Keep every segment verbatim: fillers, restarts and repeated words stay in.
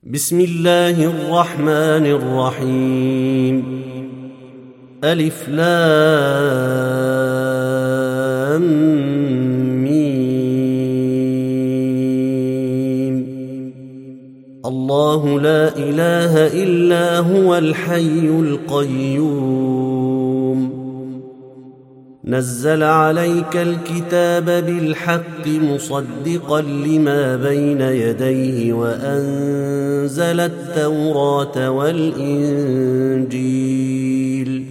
بسم الله الرحمن الرحيم. ألف لام ميم. الله لا إله إلا هو الحي القيوم. نزل عليك الكتاب بالحق مصدقا لما بين يديه وأنزل التوراة والإنجيل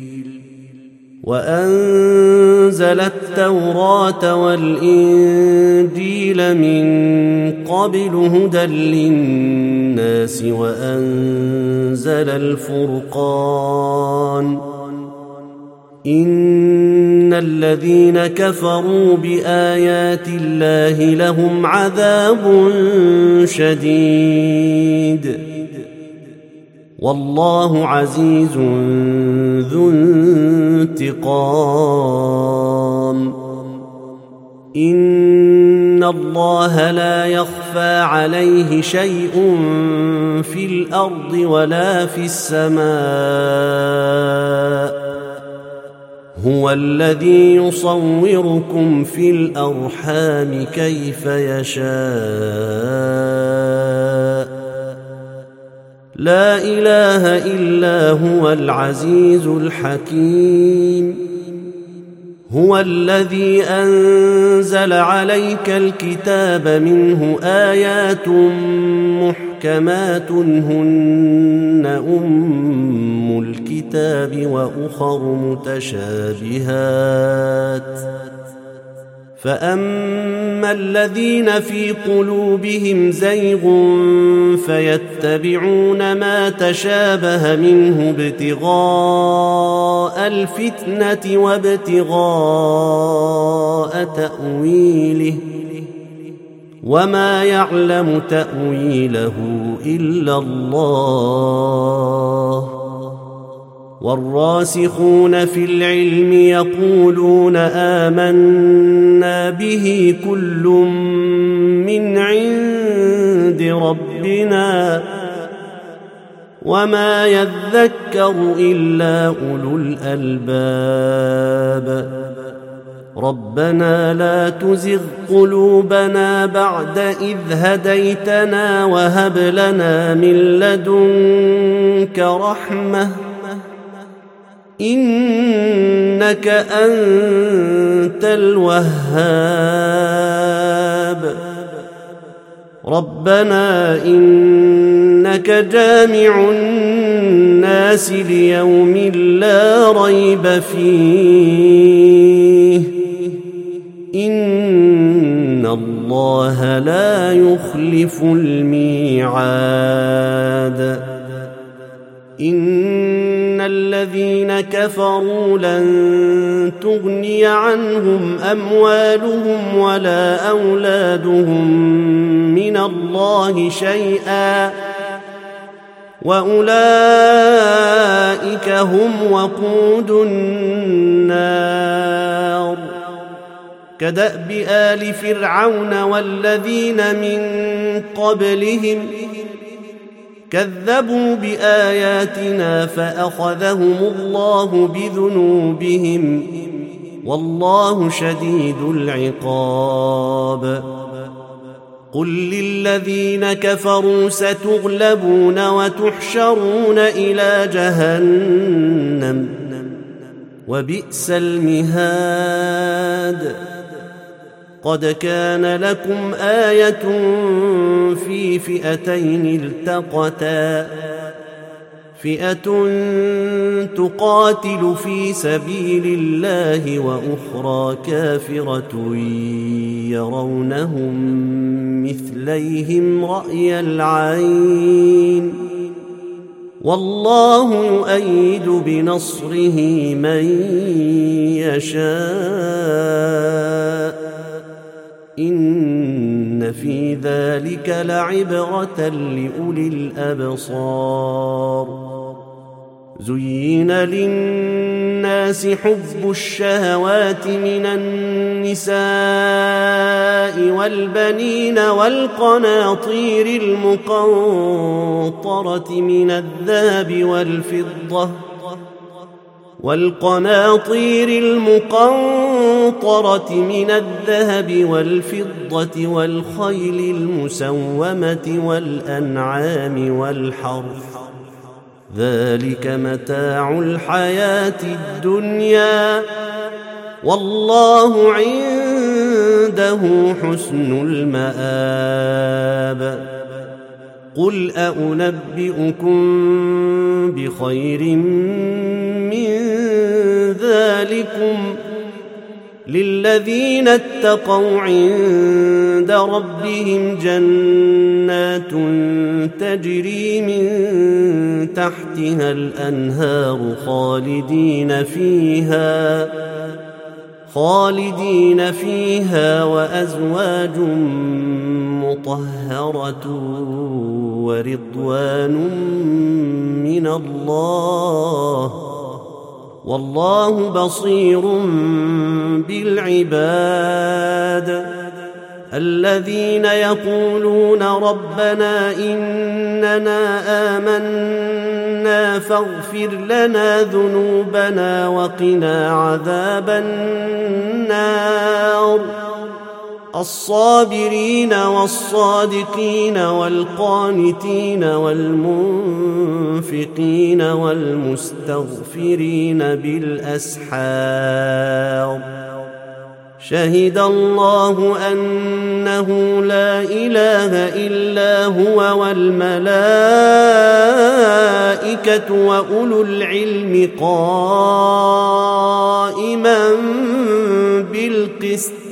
وأنزل التوراة والإنجيل من قبل هدى للناس وأنزل الفرقان. إن الذين كفروا بآيات الله لهم عذاب شديد والله عزيز ذو انتقام. إن الله لا يخفى عليه شيء في الأرض ولا في السماء. هو الذي يصوركم في الأرحام كيف يشاء. لا إله إلا هو العزيز الحكيم. هو الذي أنزل عليك الكتاب منه آيات محكمات هن أم الكتاب وأخر متشابهات. فأما الذين في قلوبهم زيغ فيتبعون ما تشابه منه ابتغاء الفتنة وابتغاء تأويله وما يعلم تأويله إلا الله. والراسخون في العلم يقولون آمنا به كل من عند ربنا وما يذكر إلا أولو الألباب. ربنا لا تزغ قلوبنا بعد إذ هديتنا وهب لنا من لدنك رحمة إنك أنت الوهاب. ربنا إنك جامع الناس ليوم لا ريب فيه إن الله لا يخلف الميعاد. إن الذين كفروا لن تغني عنهم أموالهم ولا أولادهم من الله شيئا وأولئك هم وقود النار. كدأب آل فرعون والذين من قبلهم كذبوا بآياتنا فأخذهم الله بذنوبهم والله شديد العقاب. قل للذين كفروا ستغلبون وتحشرون إلى جهنم وبئس المهاد. قد كان لكم آية في فئتين التقتا فئة تقاتل في سبيل الله وأخرى كافرة يرونهم مثليهم رأي العين والله يؤيد بنصره من يشاء. إن في ذلك لعبرة لأولي الأبصار. زين للناس حب الشهوات من النساء والبنين والقناطير المقنطرة من الذهب والفضة والقناطير المقنطرة من الذهب والفضة والخيل المسومة والأنعام والحرث، ذلك متاع الحياة الدنيا، والله عنده حسن المآب. قل أنبئكم بخير من ذلكم للذين اتقوا عند ربهم جنات تجري من تحتها الأنهار خالدين فيها خالدين فيها وأزواج مطهرة ورضوان من الله، والله بصير بالعباد. الذين يقولون ربنا إننا آمنا فاغفر لنا ذنوبنا وقنا عذاب النار، الصابرين والصادقين والقانتين والمنفقين والمستغفرين بالأسحار. شهد الله أنه لا إله إلا هو والملائكة وأولو العلم قائما بالقسط،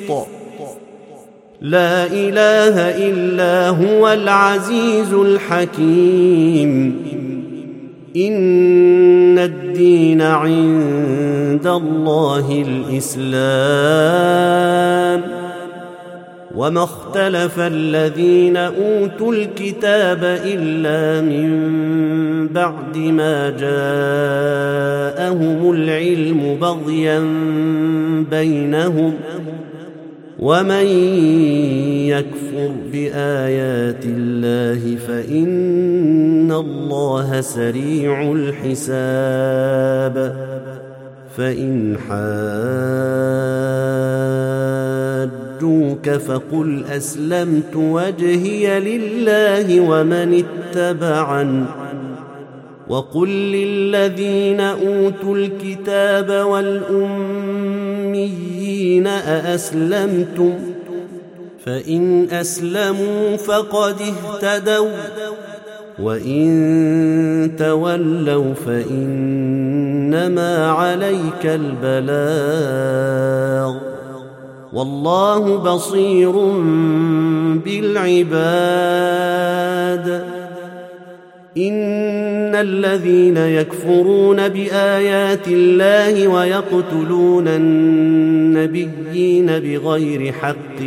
لا إله إلا هو العزيز الحكيم. إن الدين عند الله الإسلام، وما اختلف الذين أوتوا الكتاب إلا من بعد ما جاءهم العلم بغيا بينهم، ومن يكفر بآيات الله فإن الله سريع الحساب. فإن حاجوك فقل أسلمت وجهي لله ومن اتبعني، وقل للذين أوتوا الكتاب والأميين أأسلمتم؟ فإن أسلموا فقد اهتدوا، وإن تولوا فإنما عليك البلاغ، والله بصير بالعباد. إن الذين يكفرون بآيات الله ويقتلون النبيين بغير حق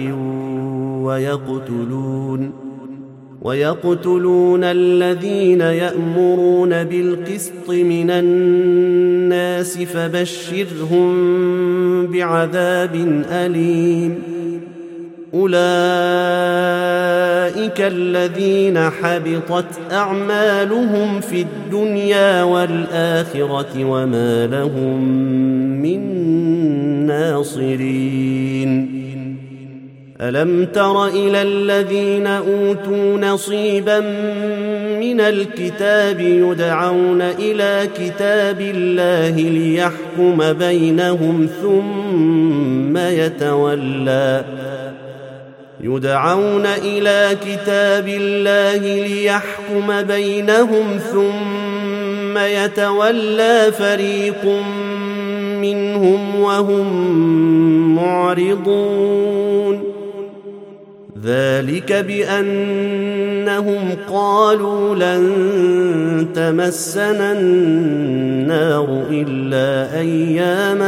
ويقتلون ويقتلون الذين يأمرون بالقسط من الناس فبشرهم بعذاب أليم. أولئك الذين حبطت أعمالهم في الدنيا والآخرة وما لهم من ناصرين. ألم تر إلى الذين أوتوا نصيبا من الكتاب يدعون إلى كتاب الله ليحكم بينهم ثم يتولى يدعون إلى كتاب الله ليحكم بينهم ثم يتولى فريق منهم وهم معرضون. ذلك بأنهم قالوا لن تمسنا النار إلا أياما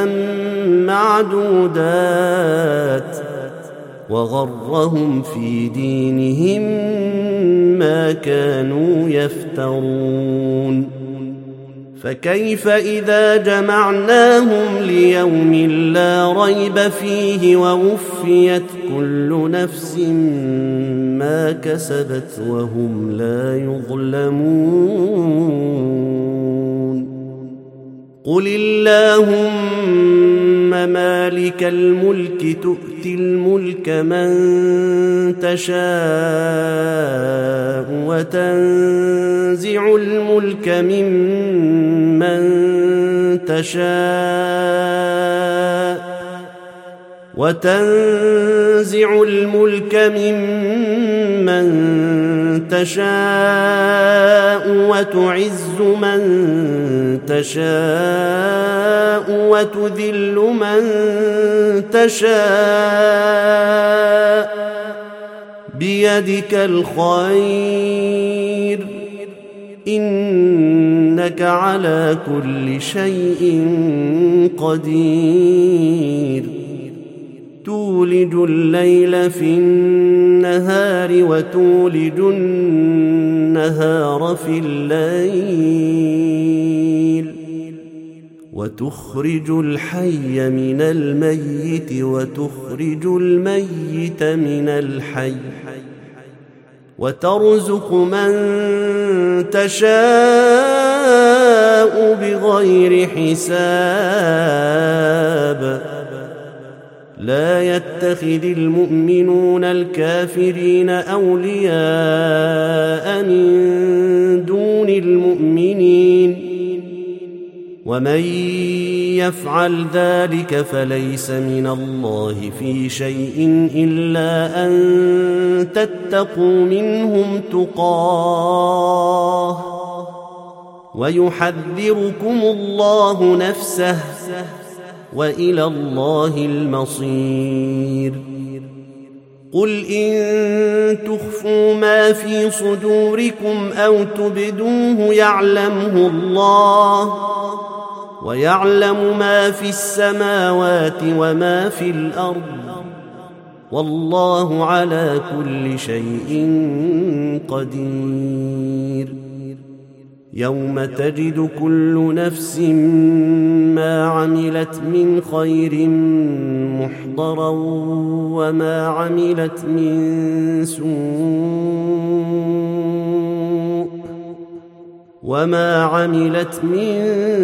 معدودات وغرهم في دينهم ما كانوا يفترون. فكيف إذا جمعناهم ليوم لا ريب فيه ووفيت كل نفس ما كسبت وهم لا يظلمون قل اللهم مالك الملك تؤتي الملك من تشاء وتنزع الملك ممن تشاء وتنزع الملك ممن تشاء وتعز من تشاء وتذل من تشاء بيدك الخير إنك على كل شيء قدير تولج الليل في النهار وتولج النهار في الليل وتخرج الحي من الميت وتخرج الميت من الحي وترزق من تشاء بغير حساب لا يتخذ المؤمنون الكافرين أولياء من دون المؤمنين ومن يفعل ذلك فليس من الله في شيء إلا أن تتقوا منهم تقاه ويحذركم الله نفسه وإلى الله المصير قل إن تخفوا ما في صدوركم أو تبدوه يعلمه الله ويعلم ما في السماوات وما في الأرض والله على كل شيء قدير يوم تجد كل نفس ما عملت من خير محضرا وما عملت من سوء وما عملت من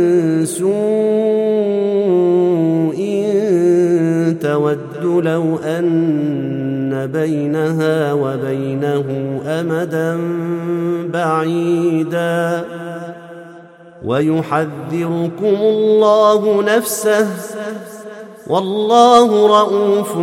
سوء تود لو أن بينها وبينه أمدا بعيدا ويحذركم الله نفسه والله رؤوف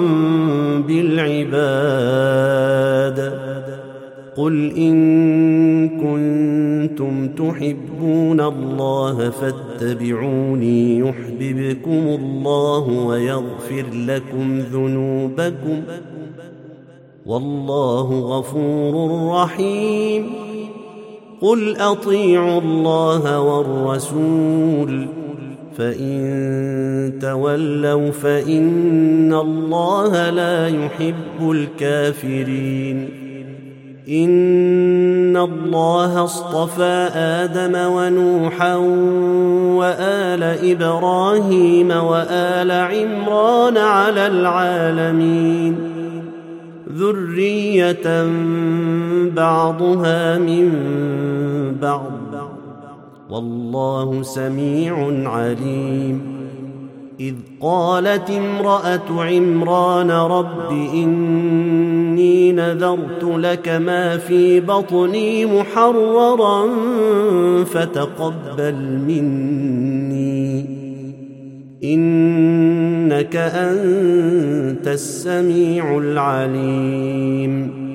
بالعباد قل إن كنتم تحبون الله فاتبعوني يحببكم الله ويغفر لكم ذنوبكم والله غفور رحيم قل أطيعوا الله والرسول فإن تولوا فإن الله لا يحب الكافرين إن الله اصطفى آدم ونوحا وآل إبراهيم وآل عمران على العالمين ذرية بعضها من بعض والله سميع عليم إذ قالت امرأة عمران رب إني نذرت لك ما في بطني محررا فتقبل مني إنك أنت السميع العليم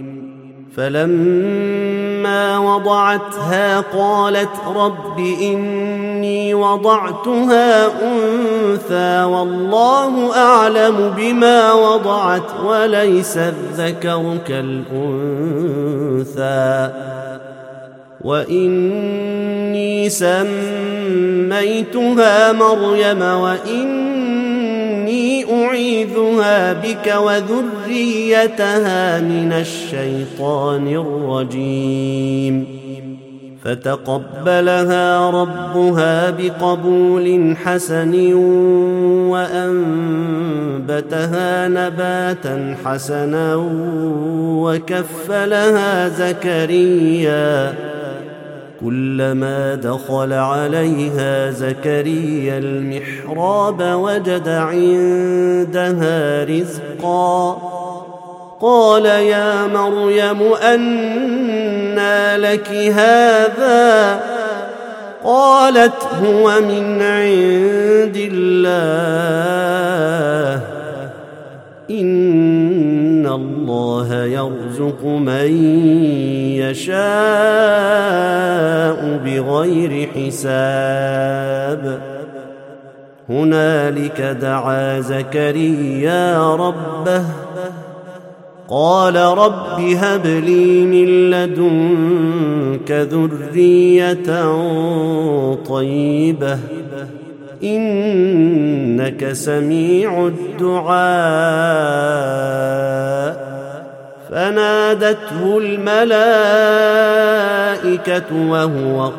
فلما وضعتها قالت رب إني وضعتها أنثى والله أعلم بما وضعت وليس الذكر كالأنثى وإني سميتها مريم وإني أعيذها بك وذريتها من الشيطان الرجيم فتقبلها ربها بقبول حسن وأنبتها نباتا حسنا وكفلها زكريا كلما دخل عليها زكريا المحراب وجد عندها رزقا قال يا مريم أنى لك هذا قالت هو من عند الله إن الله يرزق من يشاء بغير حساب هنالك دعا زكريا ربه قال رب هب لي من لدنك ذرية طيبة إنك سميع الدعاء فنادته الملائكة وهو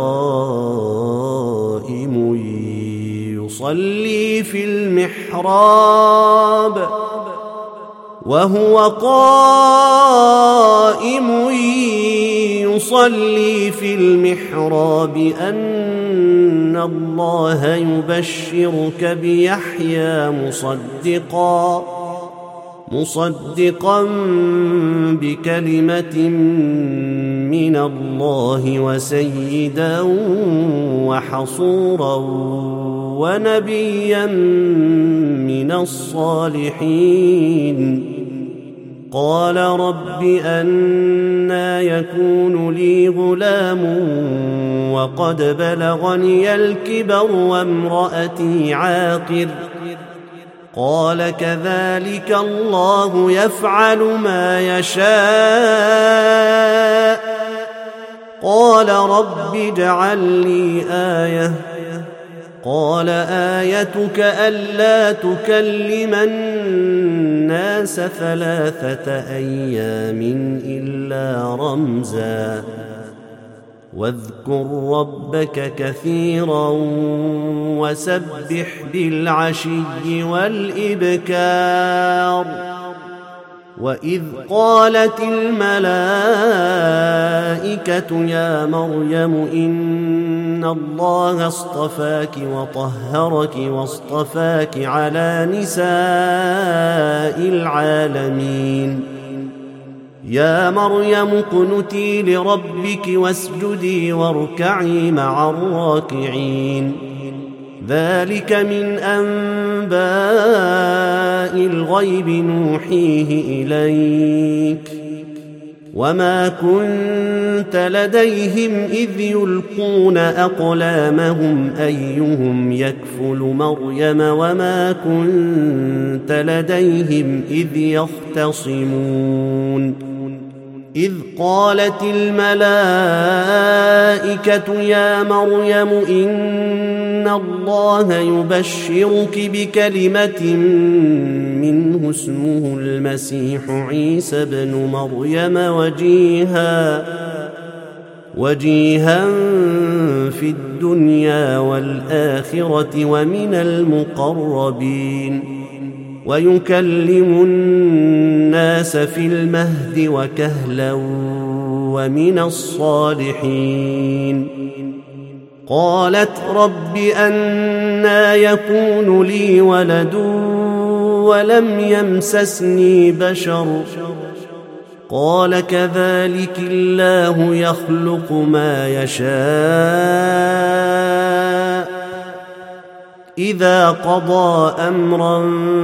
قائم يصلي في المحراب وهو قائم يصلي في المحراب أن الله يبشرك بيحيى مصدقا مصدقا بكلمة من الله وسيدا وحصورا ونبيا من الصالحين قال رب أنى يكون لي غلام وقد بلغني الكبر وامرأتي عاقر قال كذلك الله يفعل ما يشاء قال رب اجعل لي آية قال آيتك ألا تكلم الناس ثلاثة أيام إلا رمزا واذكر ربك كثيرا وسبح بالعشي والإبكار وإذ قالت الملائكة يا مريم إن الله اصطفاك وطهرك واصطفاك على نساء العالمين يا مريم اقنتي لربك واسجدي واركعي مع الراكعين ذلك من أنباء الغيب نوحيه إليك وما كنت لديهم إذ يلقون أقلامهم أيهم يكفل مريم وما كنت لديهم إذ يختصمون إذ قالت الملائكة يا مريم إن الله يبشرك بكلمة منه اسمه المسيح عيسى ابن مريم وجيها وجيها في الدنيا والآخرة ومن المقربين ويكلم الناس في المهد وكهلا ومن الصالحين قالت رب أنى يكون لي ولد ولم يمسسني بشر قال كذلك الله يخلق ما يشاء إذا قضى أمرا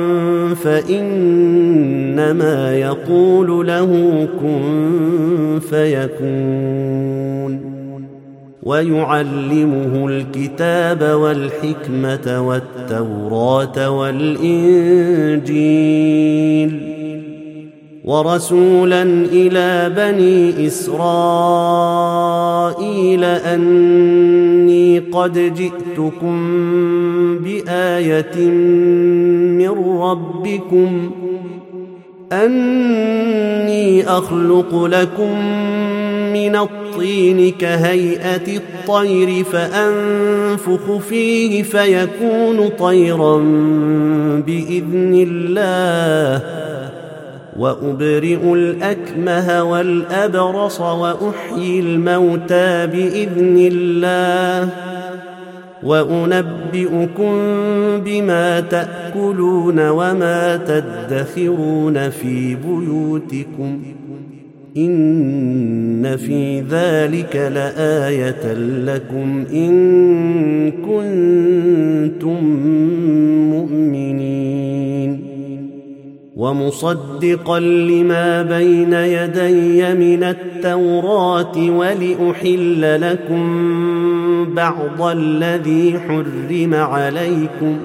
فإنما يقول له كن فيكون ويعلمه الكتاب والحكمة والتوراة والإنجيل ورسولا إلى بني إسرائيل أني قد جئتكم بآية من ربكم أني أخلق لكم من الطين الطين كهيئة الطير فأنفخ فيه فيكون طيرا بإذن الله وأبرئ الأكمه والأبرص وأحيي الموتى بإذن الله وأنبئكم بما تأكلون وما تدخرون في بيوتكم إن في ذلك لآية لكم إن كنتم مؤمنين ومصدقا لما بين يدي من التوراة ولأحل لكم بعض الذي حرم عليكم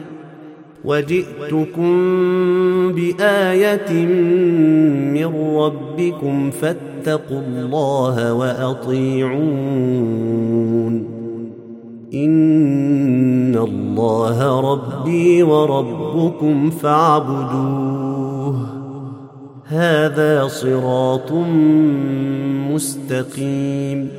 وجئتكم بآية من ربكم فاتقوا الله وأطيعون إن الله ربي وربكم فاعبدوه هذا صراط مستقيم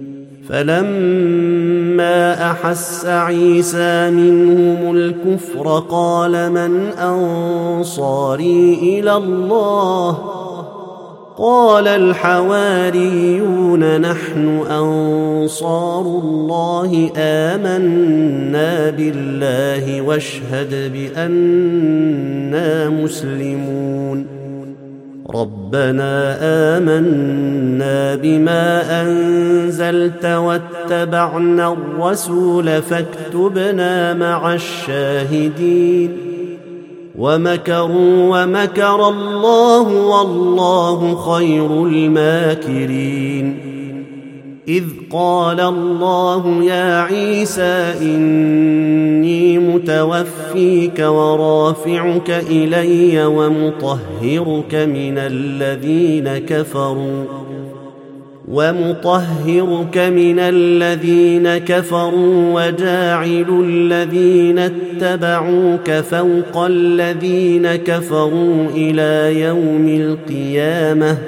فلما أحس عيسى منهم الكفر قال من أنصاري إلى الله قال الحواريون نحن أنصار الله آمنا بالله واشهد بأننا مسلمون ربنا آمنا بما أنزلت واتبعنا الرسول فاكتبنا مع الشاهدين ومكروا ومكر الله والله خير الماكرين إذ قال الله يا عيسى إني متوفيك ورافعك إلي ومطهرك من الذين كفروا ومطهرك من الذين كفروا وجاعل الذين اتبعوك فوق الذين كفروا إلى يوم القيامة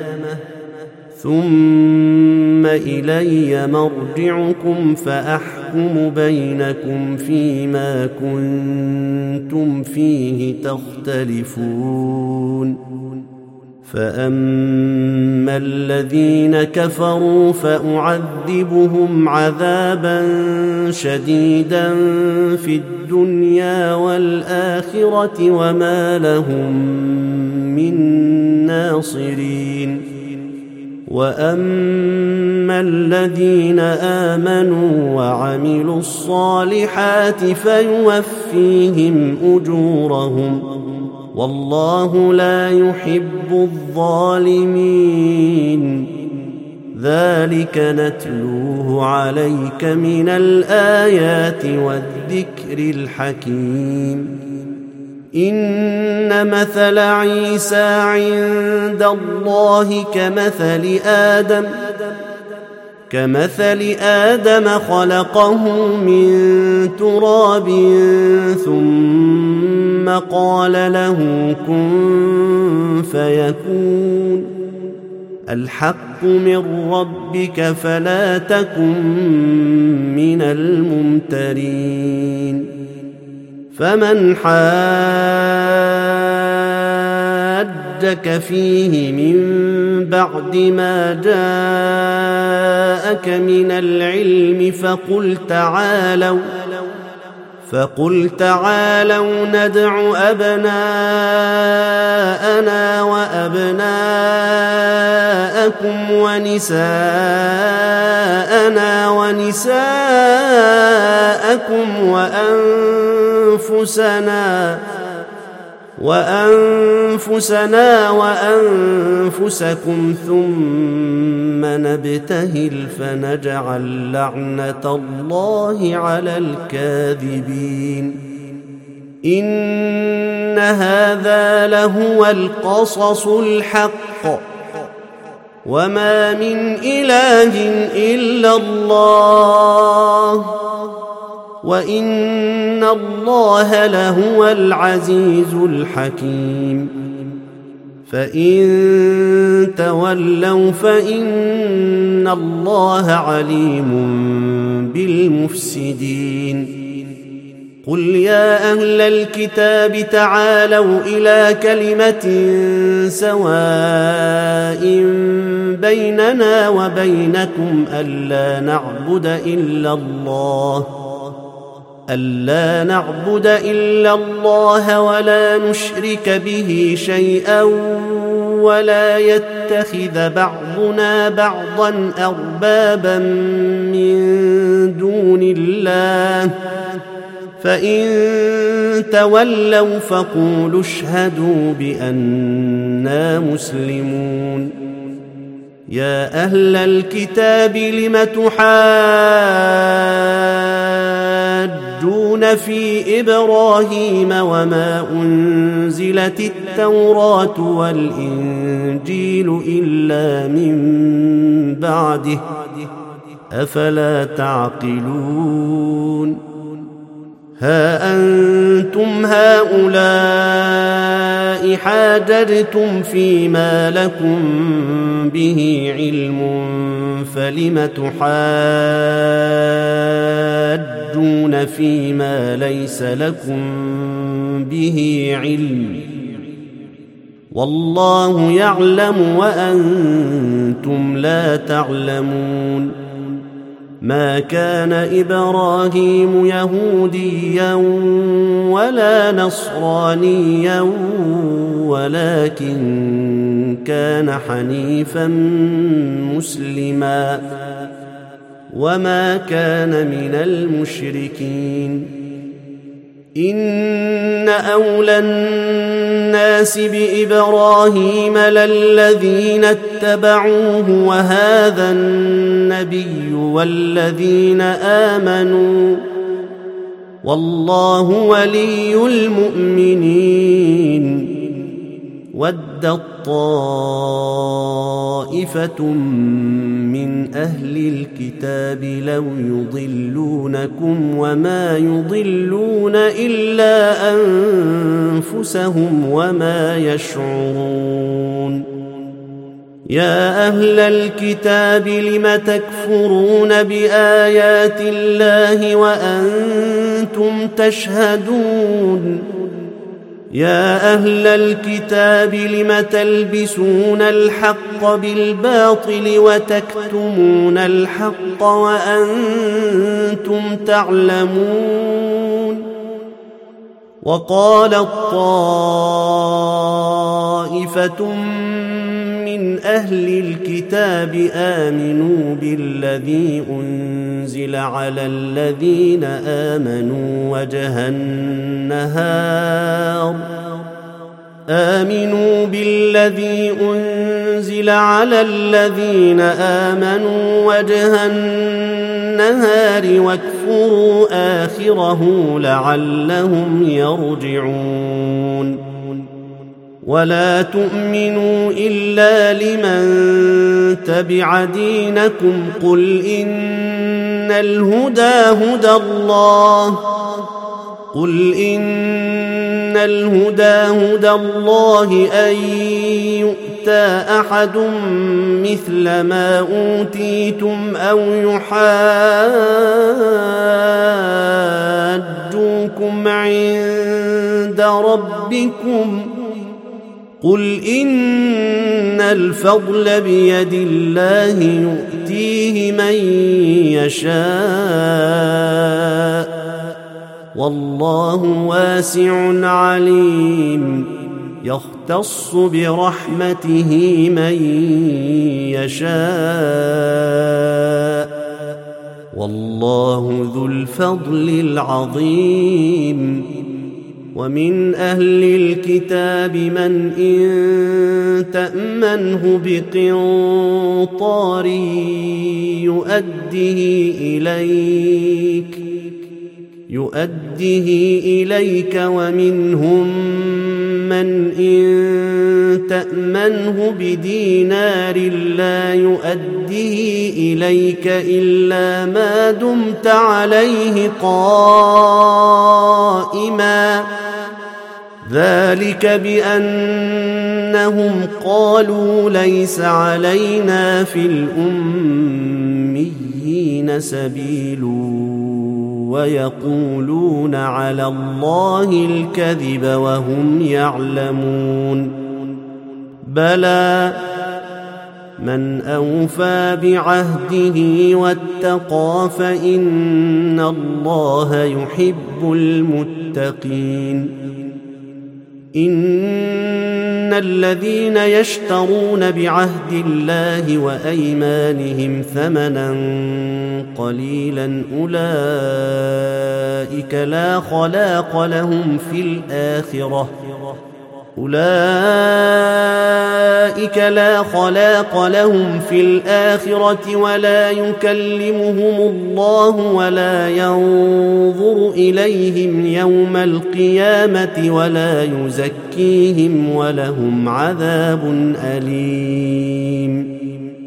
ثم إلي مرجعكم فأحكم بينكم فيما كنتم فيه تختلفون فأما الذين كفروا فأعذبهم عذابا شديدا في الدنيا والآخرة وما لهم من ناصرين وأما الذين آمنوا وعملوا الصالحات فيوفيهم أجورهم والله لا يحب الظالمين ذلك نتلوه عليك من الآيات والذكر الحكيم إن مثل عيسى عند الله كمثل آدم كمثل آدم خلقه من تراب ثم قال له كن فيكون الحق من ربك فلا تكن من الممترين فمن حاجك فيه من بعد ما جاءك من العلم فقل تعالوا فقل تعالوا ندع أبناءنا وأبناءكم ونساءنا ونساءكم وأنفسنا وأنفسنا وأنفسكم ثم نبتهل فنجعل لعنة الله على الكاذبين إن هذا لهو القصص الحق وما من إله إلا الله وإن الله لهو العزيز الحكيم فإن تولوا فإن الله عليم بالمفسدين قل يا أهل الكتاب تعالوا إلى كلمة سواء بيننا وبينكم ألا نعبد إلا الله ألا نعبد إلا الله ولا نشرك به شيئا ولا يتخذ بعضنا بعضا أربابا من دون الله فإن تولوا فقولوا اشهدوا بأننا مسلمون يا أهل الكتاب لم تحاجون في إبراهيم وما أنزلت التوراة والإنجيل إلا من بعده أفلا تعقلون ها أنتم هؤلاء حاججتم فيما لكم به علم فلم تحاجون فيما ليس لكم به علم والله يعلم وأنتم لا تعلمون ما كان إبراهيم يهوديا ولا نصرانيا ولكن كان حنيفا مسلما وما كان من المشركين إن أولى الناس بإبراهيم للذين اتبعوه وهذا النبي والذين آمنوا والله ولي المؤمنين ودت طائفة من أهل الكتاب لو يضلونكم وما يضلون إلا أنفسهم وما يشعرون يا أهل الكتاب لم تكفرون بآيات الله وأنتم تشهدون يا أهل الكتاب لم تلبسون الحق بالباطل وتكتمون الحق وأنتم تعلمون وقالت طائفة من أهل الكتاب آمنوا بالذي أنزل على الذين آمنوا وجه النهار آمنوا بالذي أنزل على الذين آمنوا وجه النهار واكفروا آخره لعلهم يرجعون ولا تؤمنوا إلا لمن تبع دينكم قل إن الهدى هدى الله قل إن الهدى هدى الله أن يؤتى أحد مثل ما أوتيتم أو يحاجوكم عند ربكم قل إن الفضل بيد الله يؤتيه من يشاء والله واسع عليم يختص برحمته من يشاء والله ذو الفضل العظيم ومن أهل الكتاب من إن تأمنه بقنطار يؤديه إليك يؤديه إليك ومنهم من إن تأمنه بدينار لا يؤديه إليك إلا ما دمت عليه قائما ذلك بأنهم قالوا ليس علينا في الأميين سبيل ويقولون على الله الكذب وهم يعلمون بلى من أوفى بعهده واتقى فإن الله يحب المتقين إن الذين يشترون بعهد الله وأيمانهم ثمنا قليلا أولئك لا خلاق لهم في الآخرة أولئك لا خلاق لهم في الآخرة ولا يكلمهم الله ولا ينظر إليهم يوم القيامة ولا يزكيهم ولهم عذاب أليم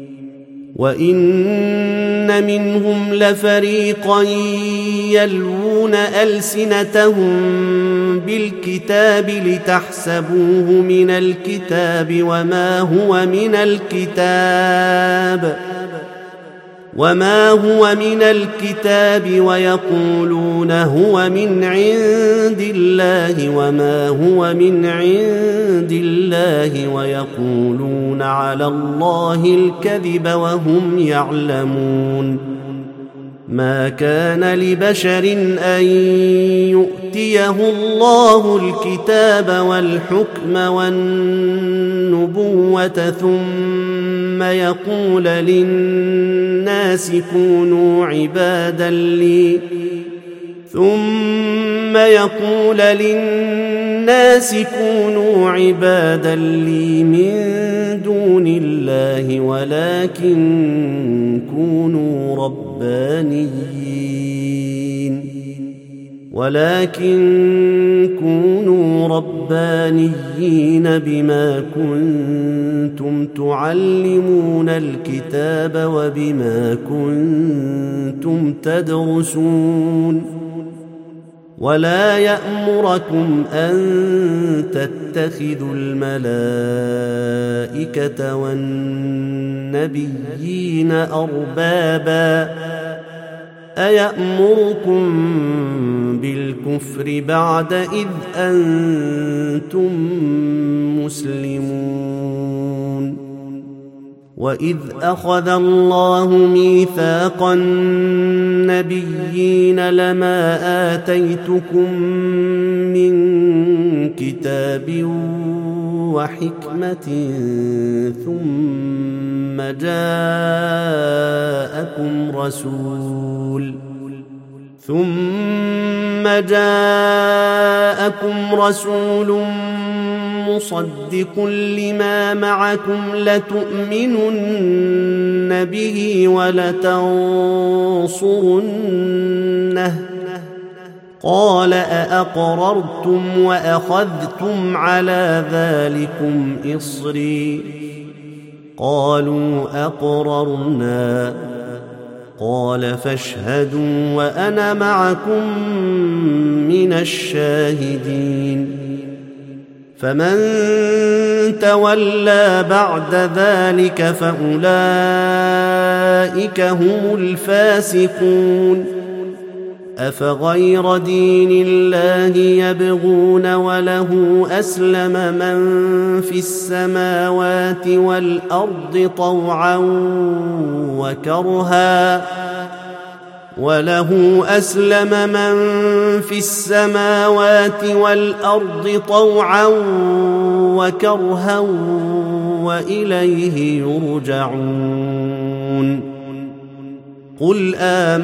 وإن منهم لفريقا يلوون ألسنتهم بالكتاب لتحسبوه من الكتاب وما هو من الكتاب وما هو من الكتاب ويقولون هو من عند الله وما هو من عند الله ويقولون على الله الكذب وهم يعلمون ما كان لبشر أن يؤتيه الله الكتاب والحكم والنبوة ثم يقول للناس كونوا عبادا لي ثم يقول للناس كونوا عبادا لي من دون الله ولكن كونوا ربانيين ولكن كونوا ربانيين بما كنتم تعلمون الكتاب وبما كنتم تدرسون ولا يأمركم أن تتخذوا الملائكة والنبيين أربابا أيأمركم بالكفر بعد إذ أنتم مسلمون وإذ أخذ الله ميثاق النبيين لما آتيتكم من كتاب وحكمة ثم جاءكم رسول ثم جاءكم رسول مصدق لما معكم لتؤمنن به ولتنصرنه قال أأقررتم وأخذتم على ذلكم إصري قالوا أقررنا قال فاشهدوا وأنا معكم من الشاهدين فمن تولى بعد ذلك فأولئك هم الفاسقون أفغير دين الله يبغون وله أسلم من في السماوات والأرض طوعا وكرها وله أسلم من في السماوات والأرض طوعا وكرها وإليه يرجعون قل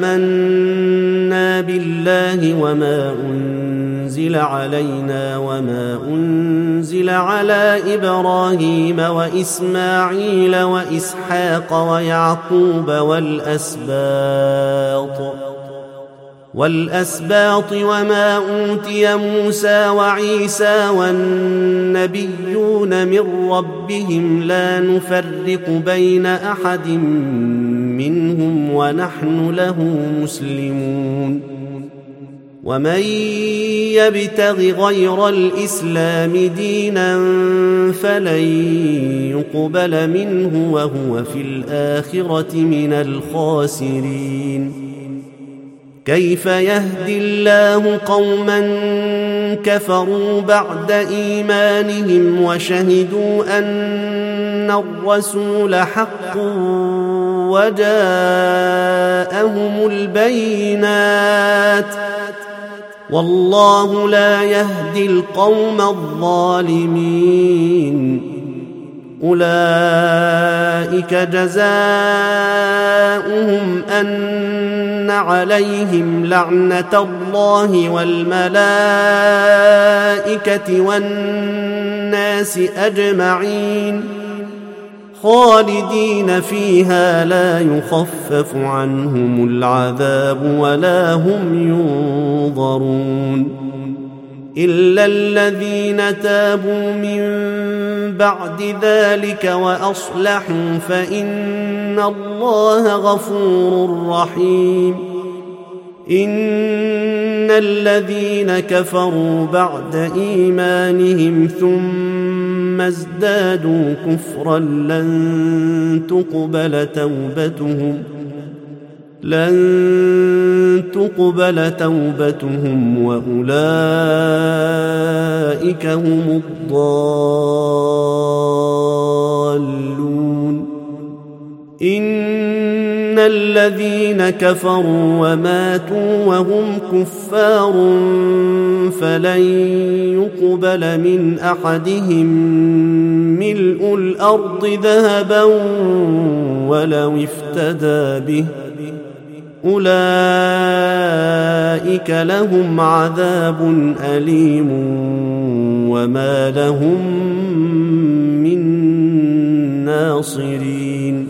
آمنا بالله وما أنزل علينا وما أنزل على إبراهيم وإسماعيل وإسحاق ويعقوب والأسباط والأسباط وما أوتي موسى وعيسى والنبيون من ربهم لا نفرق بين أحد منهم ونحن له مسلمون ومن يبتغ غير الإسلام دينا فلن يقبل منه وهو في الآخرة من الخاسرين. كيف يهدي الله قوما كفروا بعد إيمانهم وشهدوا أن الرسول حق وجاءهم البينات والله لا يهدي القوم الظالمين. أولئك جزاؤهم أن عليهم لعنة الله والملائكة والناس أجمعين خالدين فيها لا يخفف عنهم العذاب ولا هم ينظرون إلا الذين تابوا من بعد ذلك وأصلحوا فإن الله غفور رحيم. إن الذين كفروا بعد إيمانهم ثم ازدادوا كفرا لن تقبل توبتهم لن تقبل توبتهم وأولئك هم الضالون. إن الذين كفروا وماتوا وهم كفار فلن يقبل من أحدهم ملء الأرض ذهبا ولو افتدى به أولئك لهم عذاب أليم وما لهم من ناصرين.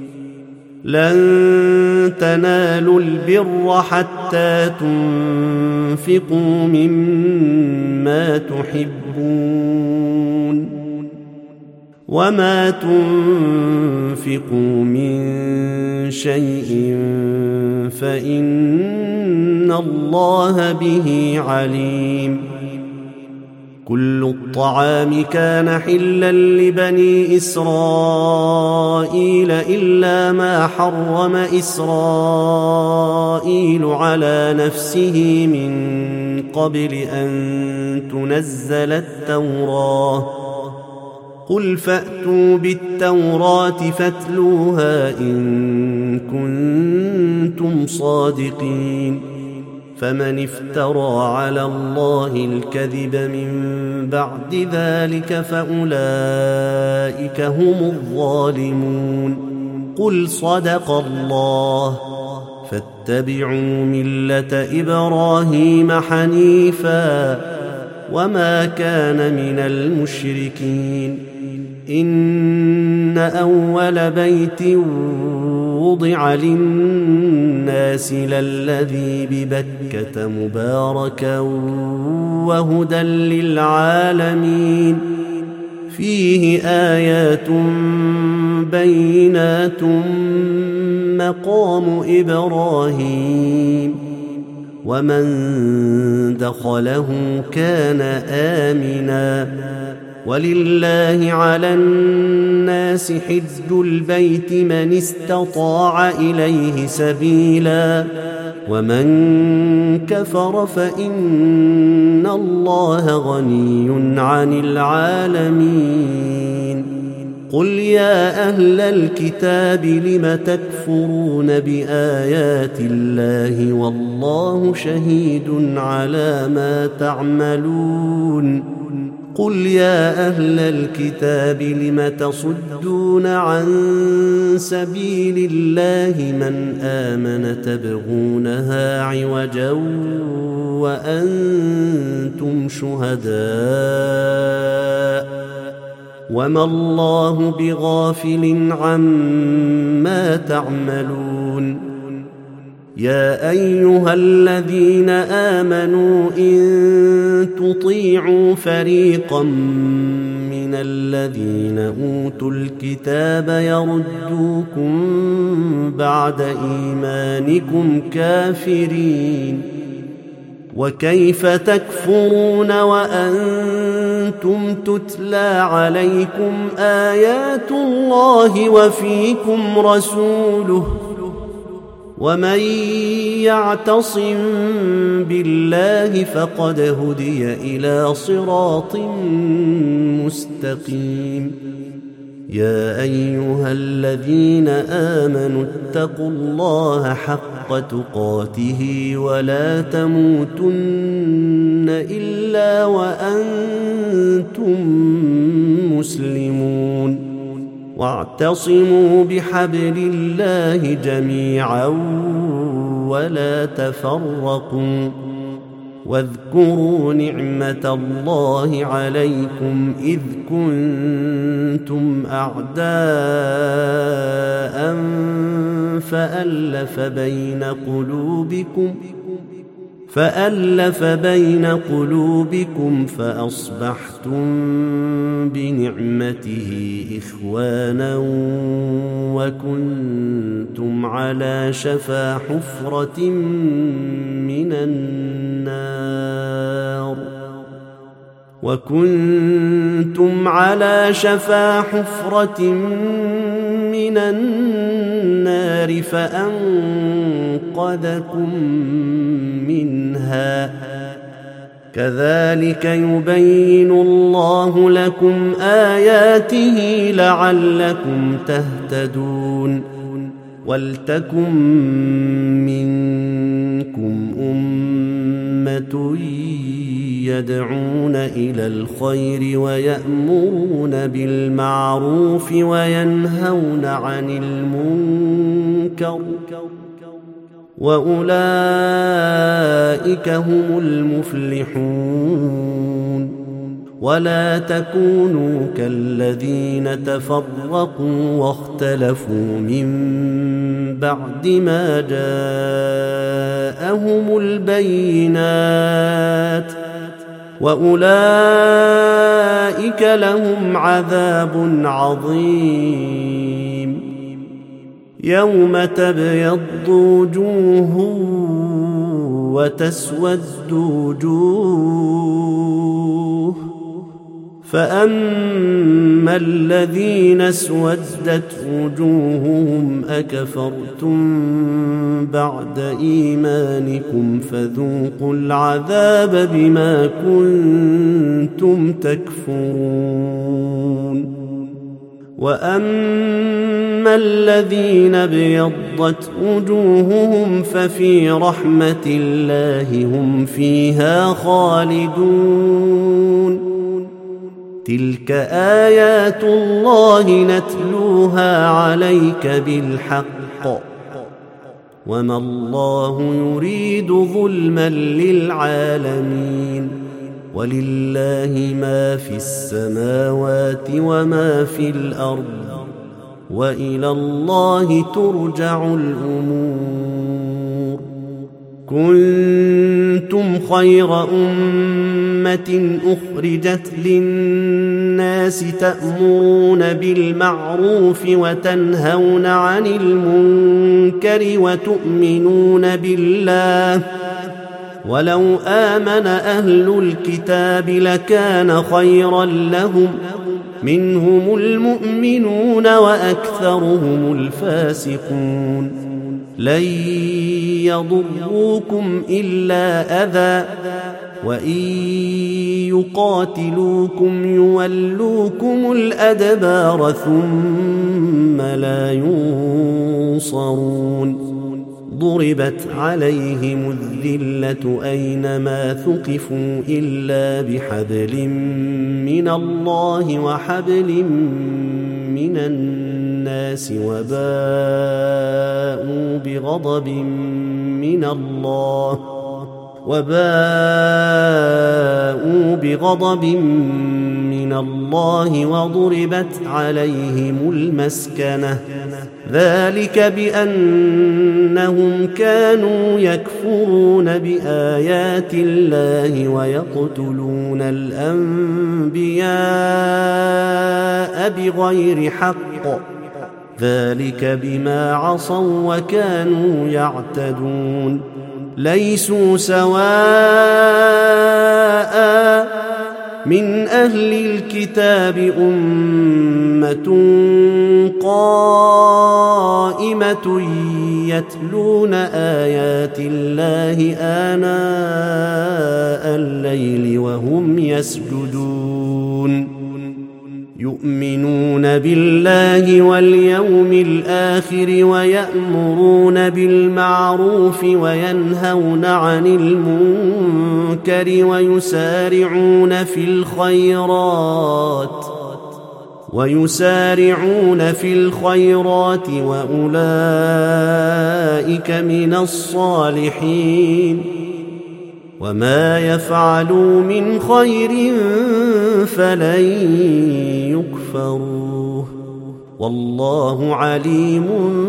لن تنالوا البر حتى تنفقوا مما تحبون وما تنفقوا من شيء فإن الله به عليم. كل الطعام كان حلا لبني إسرائيل إلا ما حرم إسرائيل على نفسه من قبل أن تنزل التوراة. قل فأتوا بالتوراة فاتلوها إن كنتم صادقين. فمن افترى على الله الكذب من بعد ذلك فأولئك هم الظالمون. قل صدق الله فاتبعوا ملة إبراهيم حنيفا وما كان من المشركين. إن أول بيت وضع للناس للذي ببكة مباركا وهدى للعالمين فيه آيات بينات مقام إبراهيم ومن دخله كان آمنا ولله على الناس حج البيت من استطاع إليه سبيلا ومن كفر فإن الله غني عن العالمين. قل يا أهل الكتاب لم تكفرون بآيات الله والله شهيد على ما تعملون. قل يا أهل الكتاب لم تصدون عن سبيل الله من آمن تبغونها عوجا وأنتم شهداء وما الله بغافل عما تعملون. يا أيها الذين آمنوا إن تطيعوا فريقا من الذين أوتوا الكتاب يردوكم بعد إيمانكم كافرين وكيف تكفرون وأنتم تتلى عليكم آيات الله وفيكم رسوله ومن يعتصم بالله فقد هدي إلى صراط مستقيم. يا أيها الذين آمنوا اتقوا الله حق تقاته ولا تموتن إلا وأنتم مسلمون واعتصموا بحبل الله جميعا ولا تفرقوا واذكروا نعمة الله عليكم إذ كنتم أعداء فألف بين قلوبكم فألف بين قلوبكم فأصبحتم بنعمته إخوانا وكنتم على شفا حفرة من النار وكنتم على شفا حفرة من النار فأنقذكم منها كذلك يبين الله لكم آياته لعلكم تهتدون. ولتكن منكم أمة يدعون إلى الخير ويأمرون بالمعروف وينهون عن المنكر وأولئك هم المفلحون. ولا تكونوا كالذين تفرقوا واختلفوا من بعد ما جاءهم البينات وأولئك لهم عذاب عظيم. يوم تبيض وجوه وتسود وجوه فأما الذين اسودت وجوههم أكفرتم بعد إيمانكم فذوقوا العذاب بما كنتم تكفرون. وأما الذين ابيضت وجوههم ففي رحمة الله هم فيها خالدون. تلك آيات الله نتلوها عليك بالحق وما الله يريد ظلما للعالمين. ولله ما في السماوات وما في الأرض وإلى الله ترجع الأمور. كنتم خير أمة أخرجت للناس تأمرون بالمعروف وتنهون عن المنكر وتؤمنون بالله ولو آمن أهل الكتاب لكان خيرا لهم منهم المؤمنون وأكثرهم الفاسقون. لن يضروكم إلا أذى وإن يقاتلوكم يولوكم الأدبار ثم لا ينصرون. ضربت عليهم الذلة أينما ثقفوا إلا بحبل من الله وحبل من الناس وباءوا بغضب من الله وباءوا بغضب من الله وضربت عليهم المسكنة ذلك بأنهم كانوا يكفرون بآيات الله ويقتلون الأنبياء بغير حق ذلك بما عصوا وكانوا يعتدون. ليسوا سواء من أهل الكتاب أمة قائمة يتلون آيات الله آناء الليل وهم يسجدون يؤمنون بالله واليوم الآخر ويأمرون بالمعروف وينهون عن المنكر ويسارعون في الخيرات ويسارعون في الخيرات وأولئك من الصالحين وما يفعلوا من خير فلن يكفروه والله عليم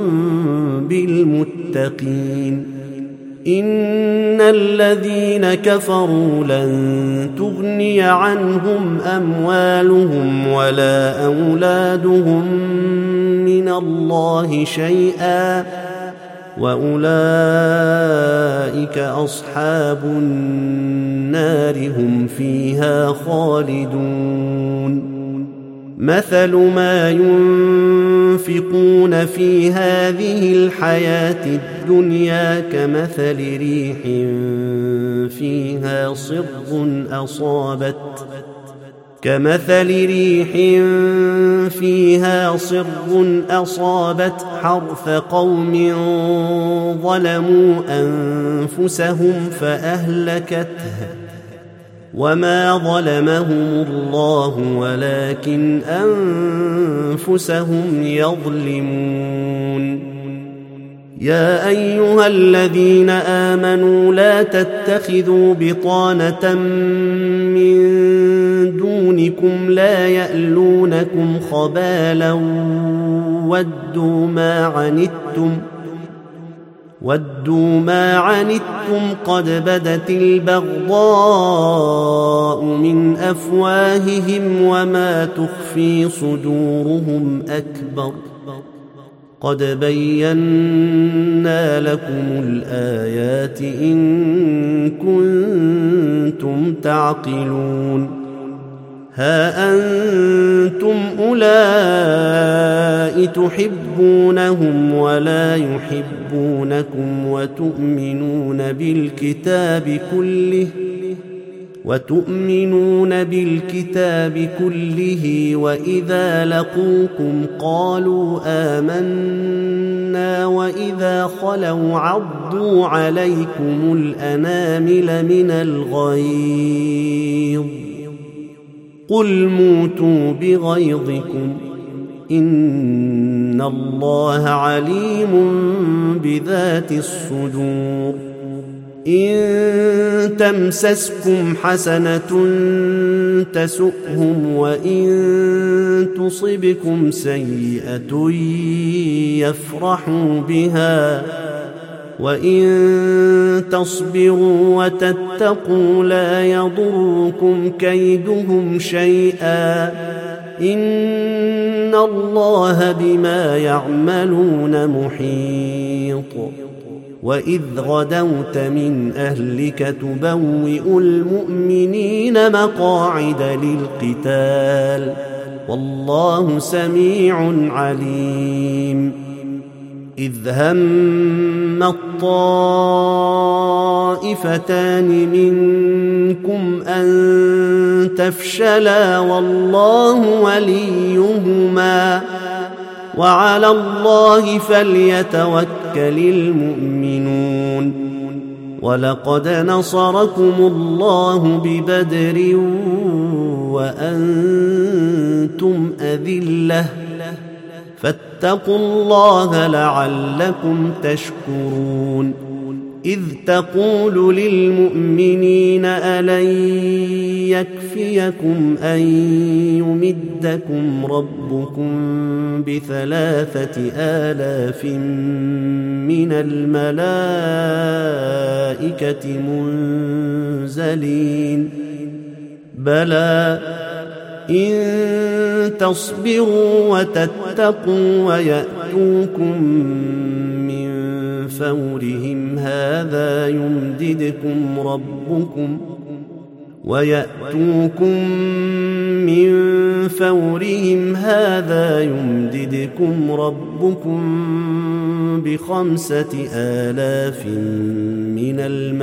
بالمتقين إن الذين كفروا لن تغني عنهم أموالهم ولا أولادهم من الله شيئا وأولئك أصحاب النار هم فيها خالدون مثل ما ينفقون في هذه الحياة الدنيا كمثل ريح فيها صر أصابت كمثل ريح فيها صر أصابت حرث قوم ظلموا أنفسهم فأهلكته وما ظلمهم الله ولكن أنفسهم يظلمون يا أيها الذين آمنوا لا تتخذوا بطانة من دونكم لا يألونكم خبالا ودوا ما عنتم ودوا ما عنتم قد بدت البغضاء من أفواههم وما تخفي صدورهم أكبر قد بينا لكم الآيات إن كنتم تعقلون ها أنتم أولئك تحبونهم ولا يحبونكم وتؤمنون بالكتاب كله وتؤمنون بالكتاب كله وإذا لقوكم قالوا آمنا وإذا خلوا عضوا عليكم الأنامل من الغيظ قل موتوا بغيظكم إن الله عليم بذات الصدور إن تمسسكم حسنة تسؤهم وإن تصبكم سيئة يفرحوا بها وإن تصبروا وتتقوا لا يضركم كيدهم شيئا إن الله بما يعملون محيط وإذ غدوت من أهلك تبوئ المؤمنين مقاعد للقتال والله سميع عليم إذ هم الطائفتان منكم أن تفشلا والله وليهما وعلى الله فليتوكل المؤمنون ولقد نصركم الله ببدر وأنتم أذلة فاتقوا الله لعلكم تشكرون إذ تقول للمؤمنين ألن يكفيكم أن يمدكم ربكم بثلاثة آلاف من الملائكة منزلين بلى إن تصبروا وتتقوا ويأتوكم من فورهم هذا يمددكم ربكم ويأتوكم من فورهم هذا يمددكم ربكم بخمسة آلاف من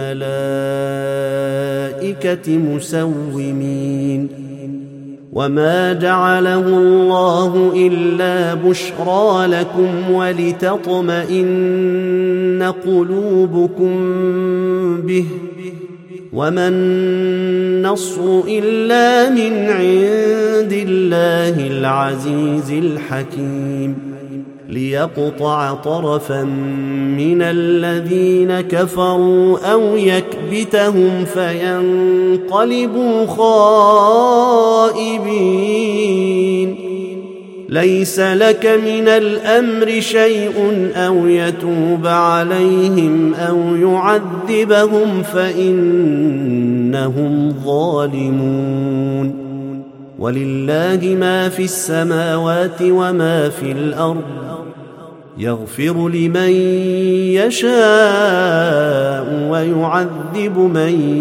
الملائكة مسومين وما جعله الله إلا بشرى لكم ولتطمئن قلوبكم به وما النصر إلا من عند الله العزيز الحكيم ليقطع طرفا من الذين كفروا أو يكبتهم فينقلبوا خائبين ليس لك من الأمر شيء أو يتوب عليهم أو يعذبهم فإنهم ظالمون ولله ما في السماوات وما في الأرض يغفر لمن يشاء ويعذب من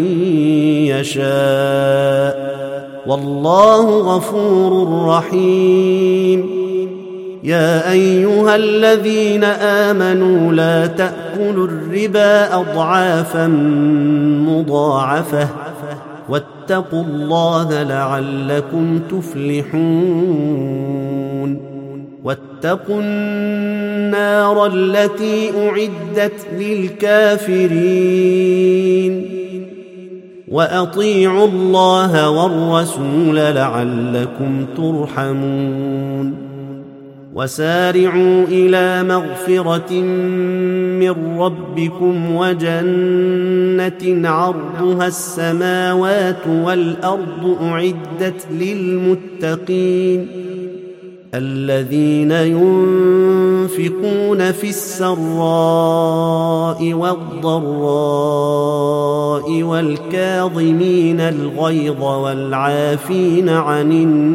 يشاء والله غفور رحيم يا أيها الذين آمنوا لا تأكلوا الربا أضعافا مضاعفة واتقوا الله لعلكم تفلحون واتقوا النار التي أعدت للكافرين وأطيعوا الله والرسول لعلكم ترحمون وسارعوا إلى مغفرة من ربكم وجنة عرضها السماوات والأرض أعدت للمتقين الذين ينفقون في السراء والضراء والكاظمين الغيظ والعافين عن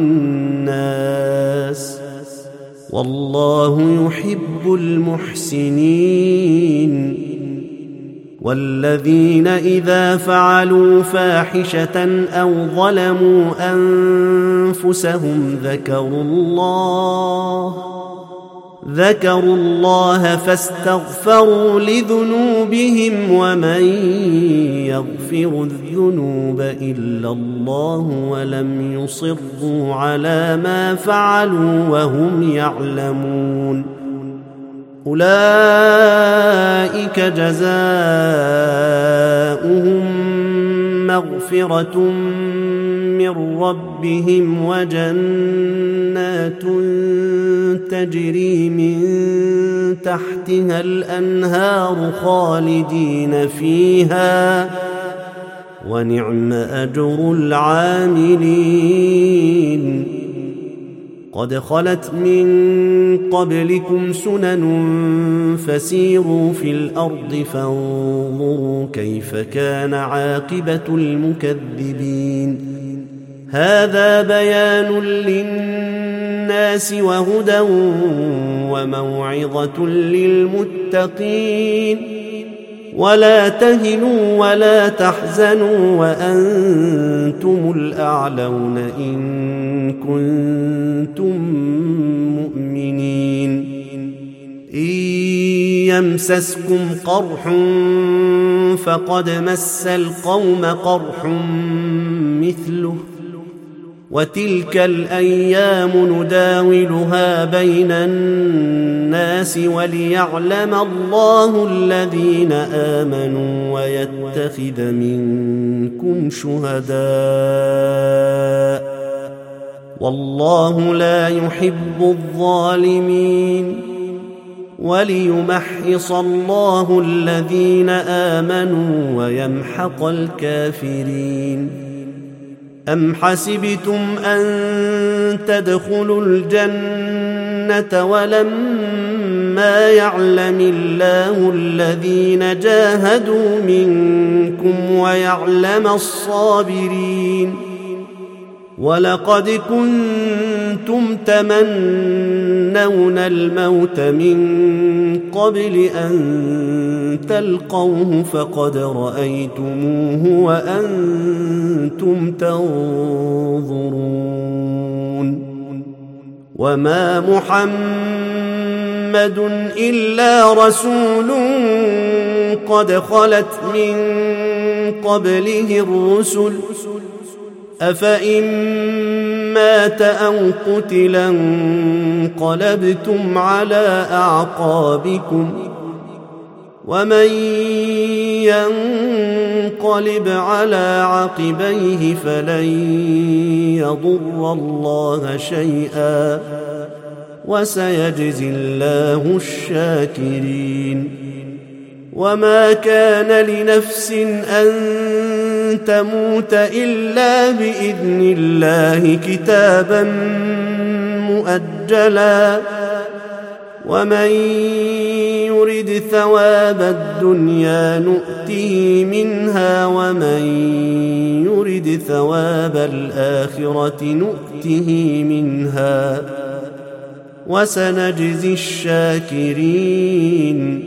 الناس والله يحب المحسنين والذين إذا فعلوا فاحشة أو ظلموا أنفسهم ذكروا الله ذكروا الله فاستغفروا لذنوبهم ومن يغفر الذنوب إلا الله ولم يصروا على ما فعلوا وهم يعلمون أولئك جزاؤهم مغفرة من ربهم وجنات تجري من تحتها الأنهار خالدين فيها ونعم أجر العاملين قد خلت من قبلكم سنن فسيروا في الأرض فانظروا كيف كان عاقبة المكذبين هذا بيان للناس وهدى وموعظة للمتقين ولا تهنوا ولا تحزنوا وأنتم الأعلون إن كنتم مؤمنين إن يمسسكم قرح فقد مس القوم قرح مثله وتلك الأيام نداولها بين الناس وليعلم الله الذين آمنوا ويتخذ منكم شهداء والله لا يحب الظالمين وليمحص الله الذين آمنوا ويمحق الكافرين أم حسبتم أن تدخلوا الجنة ولما يعلم الله الذين جاهدوا منكم ويعلم الصابرين ولقد كنتم تمنون الموت من قبل أن تلقوه فقد رأيتموه وأنتم تنظرون وما محمد إلا رسول قد خلت من قبله الرسل أفإن مات أو قتلا انقلبتم على أعقابكم ومن ينقلب على عقبيه فلن يضر الله شيئا وسيجزي الله الشاكرين وما كان لنفس أن تموت إلا بإذن الله كتابا مؤجلا ومن يرد ثواب الدنيا نؤته منها ومن يرد ثواب الآخرة نؤته منها وسنجزي الشاكرين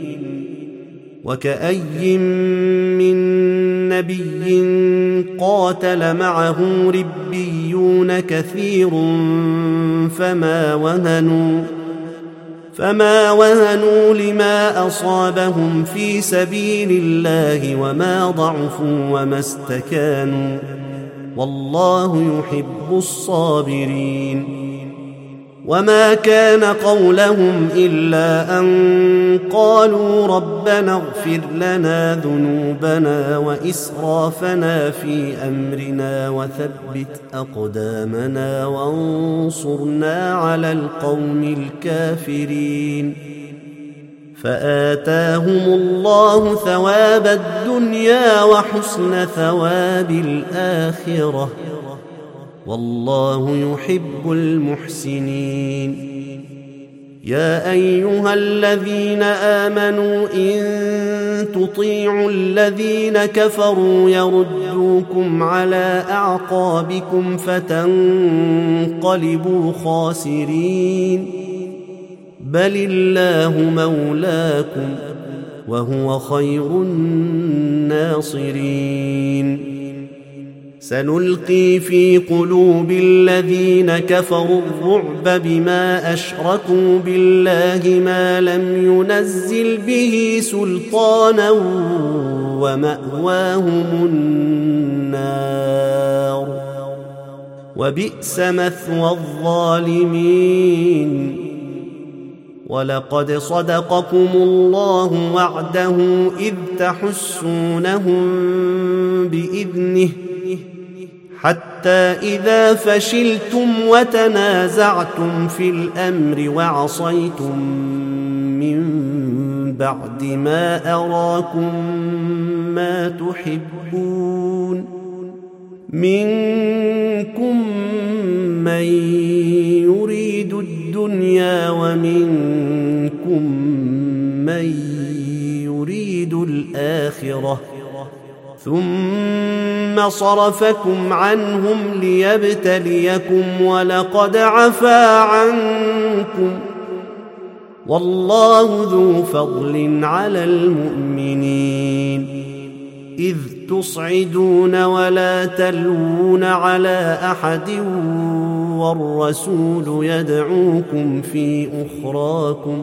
وكأي من نبي قاتل معه ربيون كثير فما وهنوا فما وهنوا لما أصابهم في سبيل الله وما ضعفوا وما استكانوا والله يحب الصابرين وما كان قولهم إلا أن قالوا ربنا اغفر لنا ذنوبنا وإسرافنا في أمرنا وثبت أقدامنا وانصرنا على القوم الكافرين فآتاهم الله ثواب الدنيا وحسن ثواب الآخرة والله يحب المحسنين يا أيها الذين آمنوا إن تطيعوا الذين كفروا يردوكم على أعقابكم فتنقلبوا خاسرين بل الله مولاكم وهو خير الناصرين سنلقي في قلوب الذين كفروا الرعب بما أشركوا بالله ما لم ينزل به سلطانا ومأواهم النار وبئس مثوى الظالمين ولقد صدقكم الله وعده إذ تحسونهم بإذنه حتى إذا فشلتم وتنازعتم في الأمر وعصيتم من بعد ما أراكم ما تحبون منكم من يريد الدنيا ومنكم من يريد الآخرة ثم صرفكم عنهم ليبتليكم ولقد عفا عنكم والله ذو فضل على المؤمنين إذ تصعدون ولا تلوون على أحد والرسول يدعوكم في أخراكم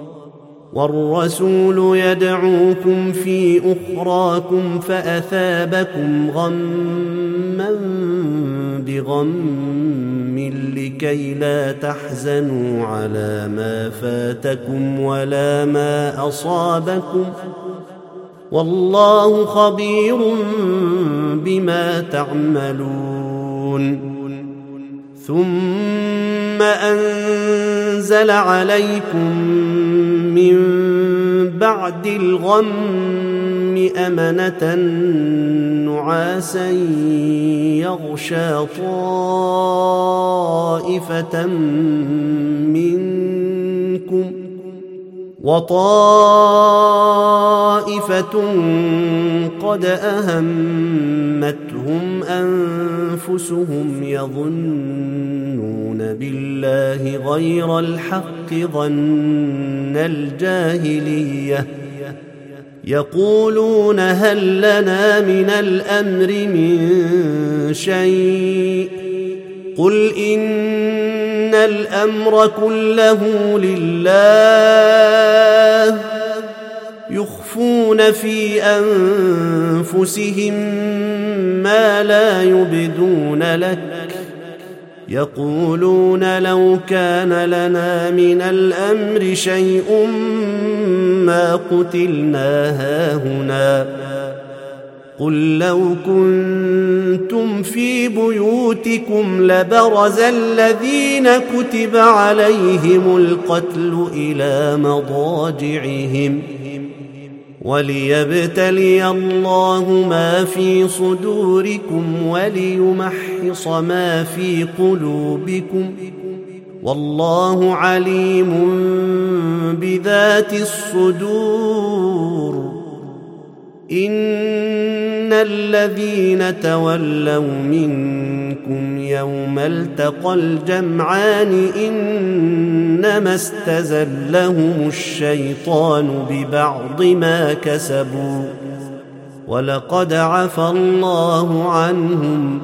والرسول يدعوكم في أخراكم فأثابكم غما بغم لكي لا تحزنوا على ما فاتكم ولا ما أصابكم والله خبير بما تعملون ثم أنزل عليكم من بعد الغم أمنة نعاسا يغشى طائفة منكم وطائفة قد أهمتهم أنفسهم يظنون بالله غير الحق ظن الجاهلية يقولون هل لنا من الأمر من شيء قل إن الأمر كله لله يخفون في أنفسهم ما لا يبدون لك يقولون لو كان لنا من الأمر شيء ما قتلنا هاهنا قل لو كنتم في بيوتكم لبرز الذين كتب عليهم القتل إلى مضاجعهم وليبتلي الله ما في صدوركم وليمحص ما في قلوبكم والله عليم بذات الصدور إن الذين تولوا منكم يوم التقى الجمعان إنما استزلهم الشيطان ببعض ما كسبوا ولقد عفى الله عنهم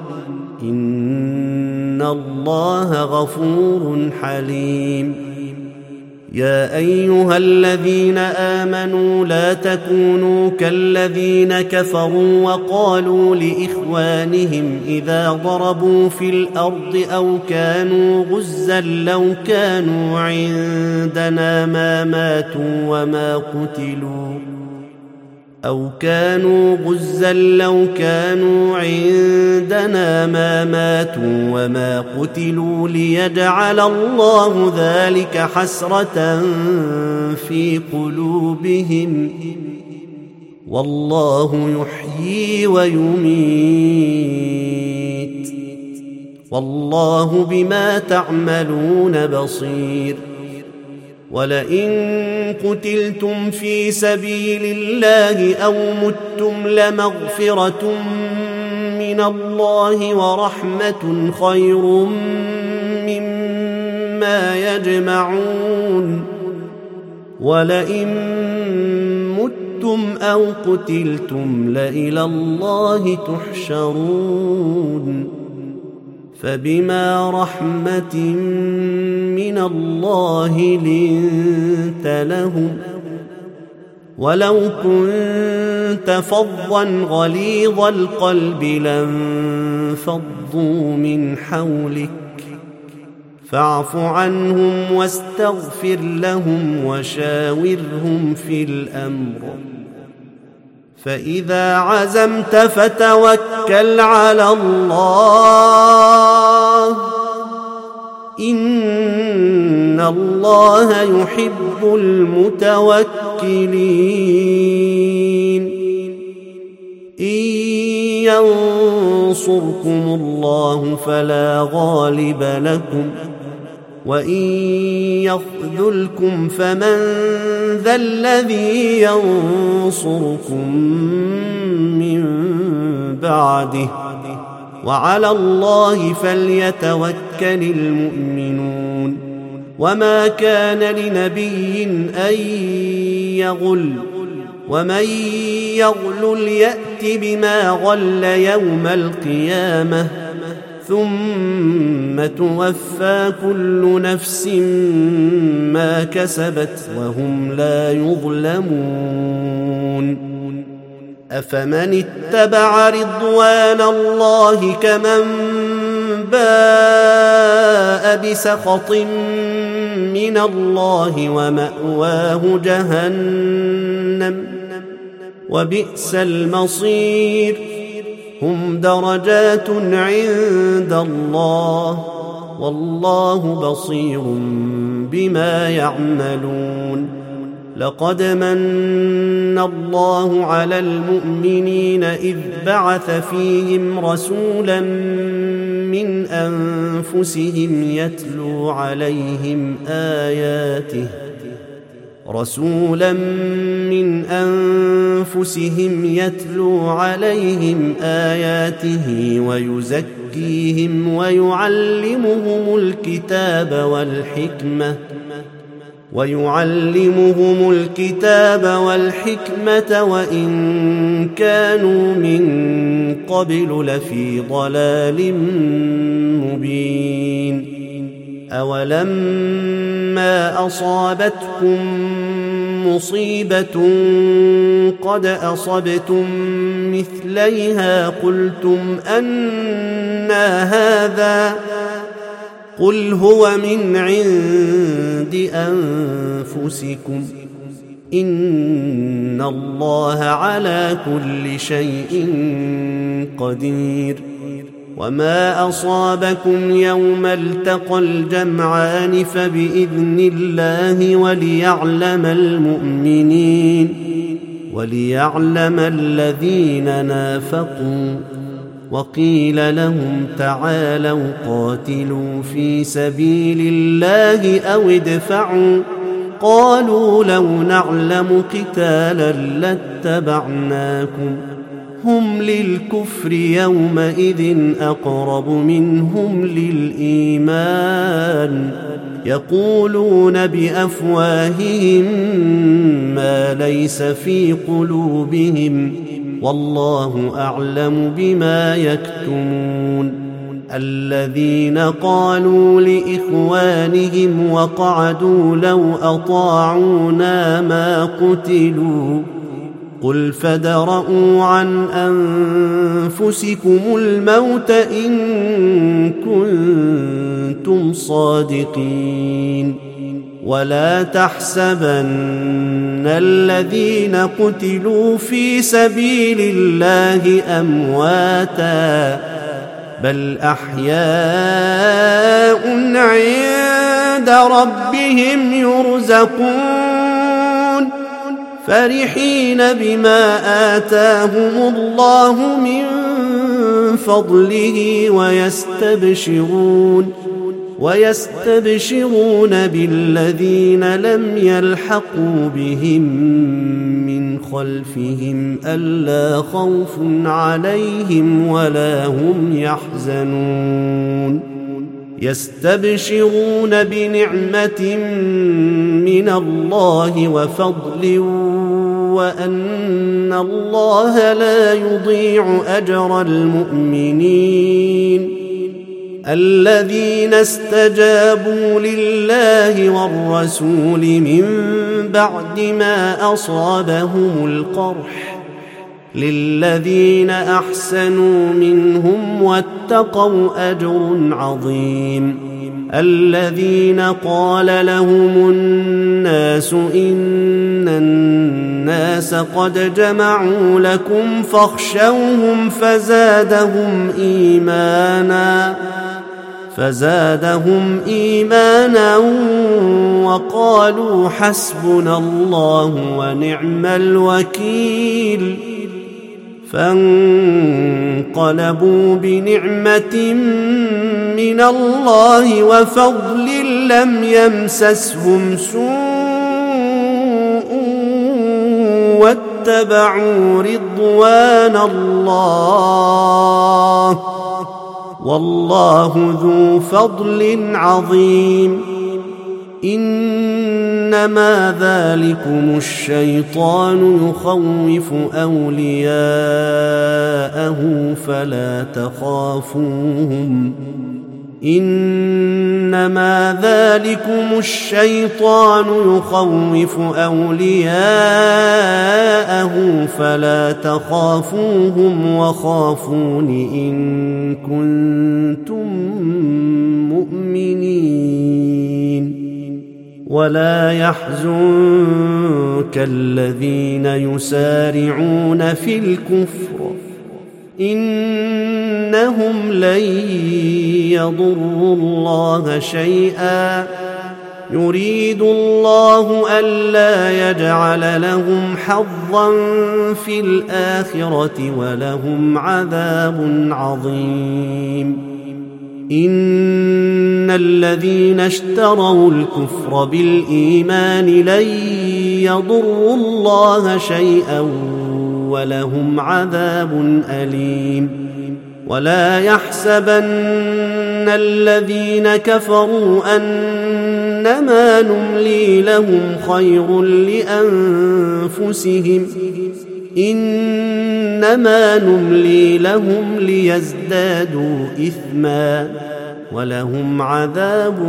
إن الله غفور حليم يا أيها الذين آمنوا لا تكونوا كالذين كفروا وقالوا لإخوانهم إذا ضربوا في الأرض أو كانوا غزا لو كانوا عندنا ما ماتوا وما قتلوا أو كانوا غزا لو كانوا عندنا ما ماتوا وما قتلوا ليجعل الله ذلك حسرة في قلوبهم والله يحيي ويميت والله بما تعملون بصير ولئن قتلتم في سبيل الله أو متم لمغفرة من الله ورحمة خير مما يجمعون ولئن متم أو قتلتم لإلى الله تحشرون فبما رحمة من الله لنت لهم ولو كنت فظا غليظ القلب لانفضوا من حولك فاعف عنهم واستغفر لهم وشاورهم في الأمر فإذا عزمت فتوكل على الله إن الله يحب المتوكلين إن ينصركم الله فلا غالب لكم وإن يخذلكم فمن ذا الذي ينصركم من بعده وعلى الله فليتوكل المؤمنون وما كان لنبي أن يغل ومن يغل يأت بما غل يوم القيامة ثم توفى كل نفس ما كسبت وهم لا يظلمون أفمن اتبع رضوان الله كمن باء بسخط من الله ومأواه جهنم وبئس المصير هم درجات عند الله والله بصير بما يعملون لقد من الله على المؤمنين إذ بعث فيهم رسولا من أنفسهم يتلو عليهم آياته رسولا من أنفسهم يتلو عليهم آياته ويزكيهم ويعلمهم الكتاب والحكمة ويعلمهم الكتاب والحكمة وإن كانوا من قبل لفي ضلال مبين. أولما أصابتكم مصيبة قد أصبتم مثليها قلتم أنى هذا قل هو من عند أنفسكم إن الله على كل شيء قدير. وما أصابكم يوم التقى الجمعان فبإذن الله وليعلم المؤمنين وليعلم الذين نافقوا. وقيل لهم تعالوا قاتلوا في سبيل الله أو ادفعوا قالوا لو نعلم قتالا لاتبعناكم هم للكفر يومئذ أقرب منهم للإيمان يقولون بأفواههم ما ليس في قلوبهم والله أعلم بما يكتمون. الذين قالوا لإخوانهم وقعدوا لو أطاعونا ما قتلوا قل فادرءوا عن أنفسكم الموت إن كنتم صادقين. ولا تحسبن الذين قتلوا في سبيل الله أمواتا بل أحياء عند ربهم يرزقون فرحين بما آتاهم الله من فضله ويستبشرون ويستبشرون بالذين لم يلحقوا بهم من خلفهم ألا خوف عليهم ولا هم يحزنون. يستبشرون بنعمة من الله وفضل وأن الله لا يضيع أجر المؤمنين. الذين استجابوا لله والرسول من بعد ما أصابهم القرح للذين أحسنوا منهم واتقوا أجر عظيم. الذين قال لهم الناس إن الناس قد جمعوا لكم فاخشوهم فزادهم إيمانا فزادهم إيمانا وقالوا حسبنا الله ونعم الوكيل. فانقلبوا بنعمة من الله وفضل لم يمسسهم سوء واتبعوا رضوان الله والله ذو فضل عظيم. إنما ذلكم الشيطان يخوف أولياءه فلا تخافوهم إنما ذلكم الشيطان يخوف أولياءه فلا تخافوهم وخافون إن كنتم مؤمنين. ولا يحزنك الذين يسارعون في الكفر إنهم لن يضروا الله شيئا يريد الله ألا يجعل لهم حظا في الآخرة ولهم عذاب عظيم. إن الذين اشتروا الكفر بالإيمان لن يضروا الله شيئا ولهم عذاب أليم. ولا يحسبن الذين كفروا أنما نملي لهم خير لأنفسهم، إنما نملي لهم ليزدادوا إثما ولهم عذاب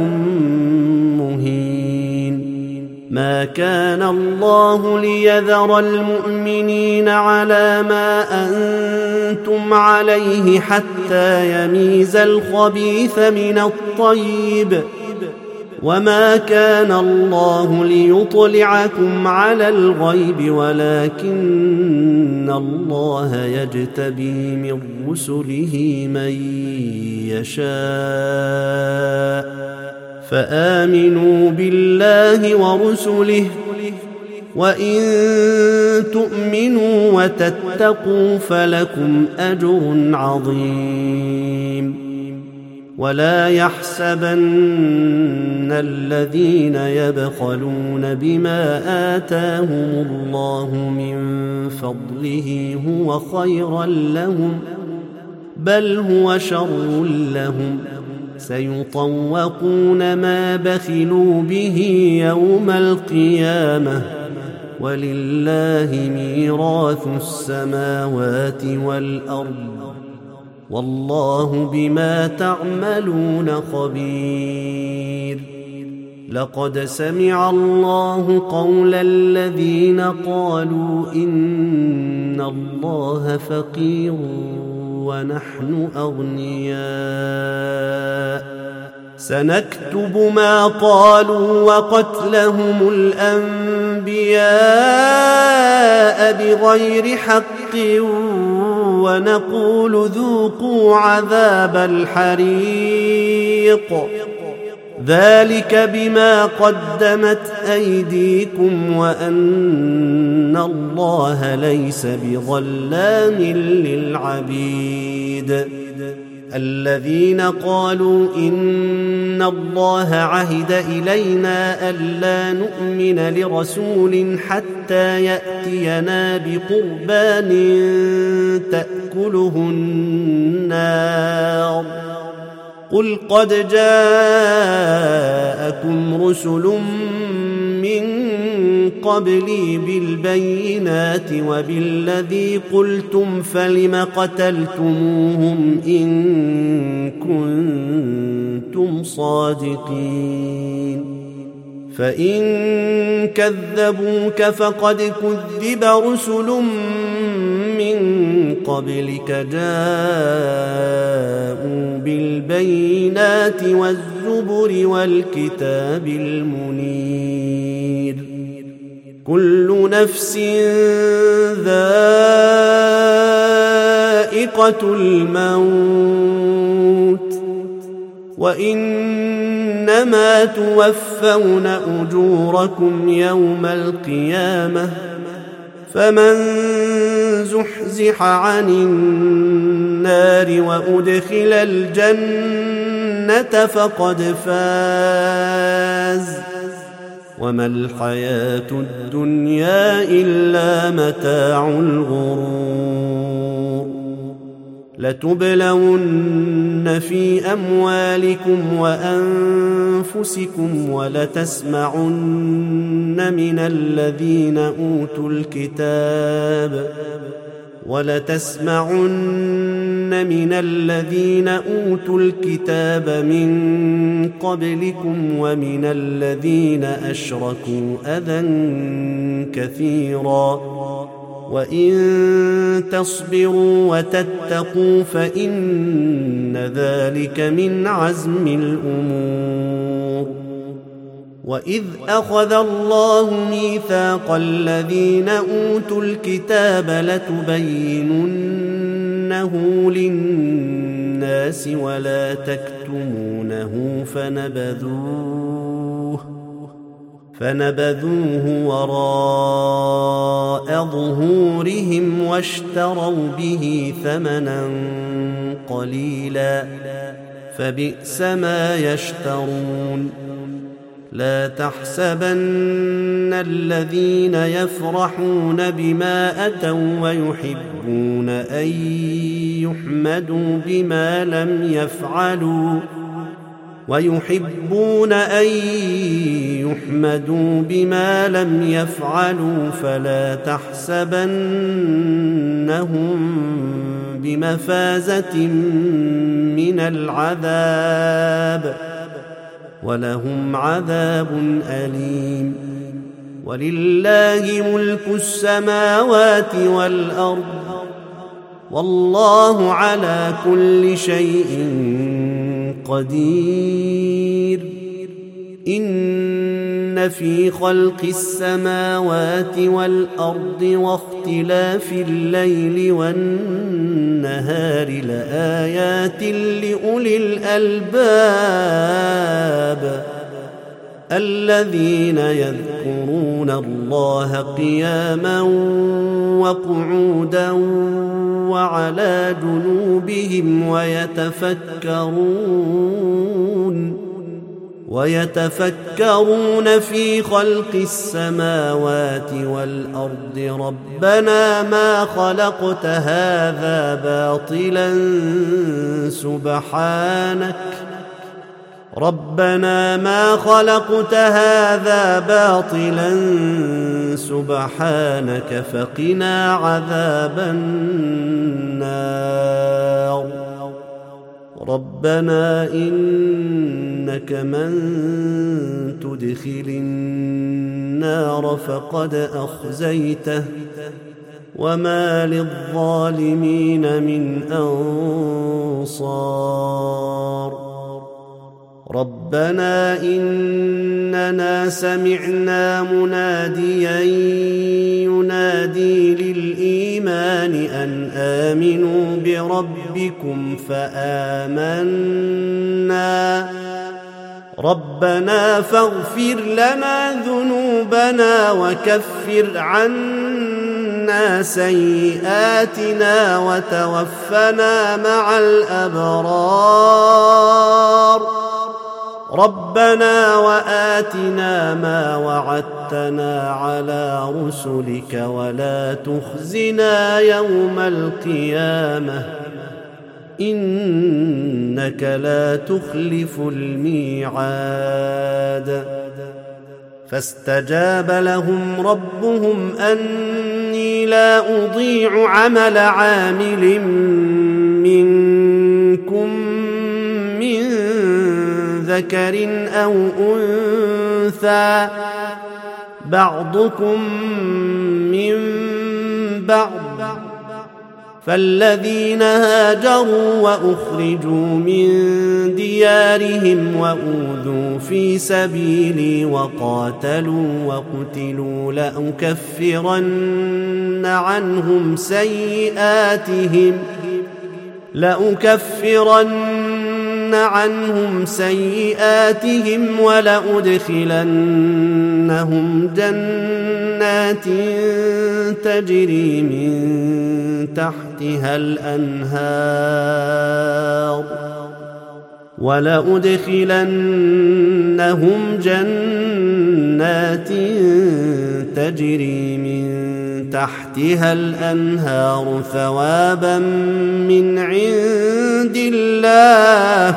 مهين. ما كان الله ليذر المؤمنين على ما أنتم عليه حتى يميز الخبيث من الطيب، وما كان الله ليطلعكم على الغيب ولكن الله يجتبي من رسله من يشاء، فآمنوا بالله ورسله، وإن تؤمنوا وتتقوا فلكم أجر عظيم. ولا يحسبن الذين يبخلون بما آتاهم الله من فضله هو خيرا لهم، بل هو شر لهم، سيطوقون ما بخلوا به يوم القيامة، ولله ميراث السماوات والأرض، والله بما تعملون خبير. لقد سمع الله قول الذين قالوا إن الله فقير ونحن أغنياء، سنكتب ما قالوا وقتلهم الأنبياء بغير حق، ونقول ذوقوا عذاب الحريق، ذلك بما قدمت أيديكم وأن الله ليس بظلام للعبيد. الذين قالوا إن الله عهد إلينا ألا نؤمن لرسول حتى يأتينا بقربان تأكله النار، قل قد جاءكم رسل من قبلي بالبينات وبالذي قلتم فلم قتلتموهم إن كنتم صادقين. فإن كذبوك فقد كذب رسل من قبلك جاءوا بالبينات والزبر والكتاب المنير. كل نفس ذائقة الموت، وإنما توفون أجوركم يوم القيامة، فمن زحزح عن النار وأدخل الجنة فقد فاز، وما الحياة الدنيا إلا متاع الغرور. لتبلون في أموالكم وأنفسكم ولتسمعن من الذين أوتوا الكتاب ولتسمعن من الذين أوتوا الكتاب من قبلكم ومن الذين أشركوا أذى كثيرا، وإن تصبروا وتتقوا فإن ذلك من عزم الأمور. وإذ أخذ الله ميثاق الذين أوتوا الكتاب لتبيننه للناس ولا تكتمونه فنبذوه فنبذوه وراء ظهورهم واشتروا به ثمنا قليلا، فبئس ما يشترون. لا تحسبن الذين يفرحون بما أتوا ويحبون أن يحمدوا بما لم يفعلوا ويحبون أن يحمدوا بما لم يفعلوا فلا تحسبنهم بمفازة من العذاب ولهم عذاب أليم. ولله ملك السماوات والأرض والله على كل شيء قدير. إن في خلق السماوات والأرض واختلاف الليل والنهار لآيات لأولي الألباب الذين يذكرون الله قياما وقعودا وعلى جنوبهم ويتفكرون ويتفكرون في خلق السماوات والأرض ربنا ما خلقت هذا باطلا سبحانك ربنا ما خلقت هذا باطلا سبحانك فقنا عذاب النار. ربنا إنك من تدخل النار فقد أخزيته وما للظالمين من أنصار. ربنا إننا سمعنا مناديا ينادي للإيمان أن آمنوا بربكم فآمنا ربنا فاغفر لنا ذنوبنا وكفر عنا سيئاتنا وتوفنا مع الأبرار ربنا وآتنا ما وعدتنا على رسلك ولا تخزنا يوم القيامة إنك لا تخلف الميعاد. فاستجاب لهم ربهم أني لا أضيع عمل عامل منكم من ذكر أو أنثى بعضكم من بعض فالذين هاجروا وأخرجوا من ديارهم وأوذوا في سبيلي وقاتلوا وقتلوا لأكفرن عنهم سيئاتهم لأكفرن عنهم سيئاتهم ولأدخلنهم جنات تجري من تحتها الأنهار ولأدخلنهم جنات تجري من تحتها الأنهار ثوابا من عند الله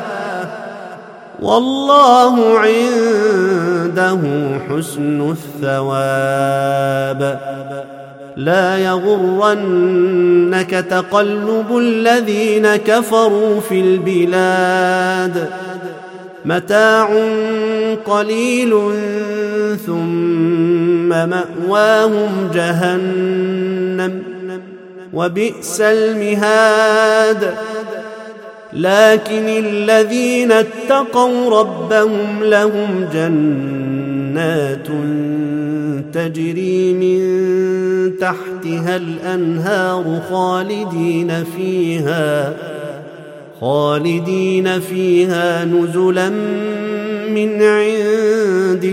والله عنده حسن الثواب. لا يغرنك تقلب الذين كفروا في البلاد متاع قليل ثم مأواهم جهنم وبئس المهاد. لكن الذين اتقوا ربهم لهم جنات تجري من تحتها الأنهار خالدين فيها خالدين فيها نزلا من عند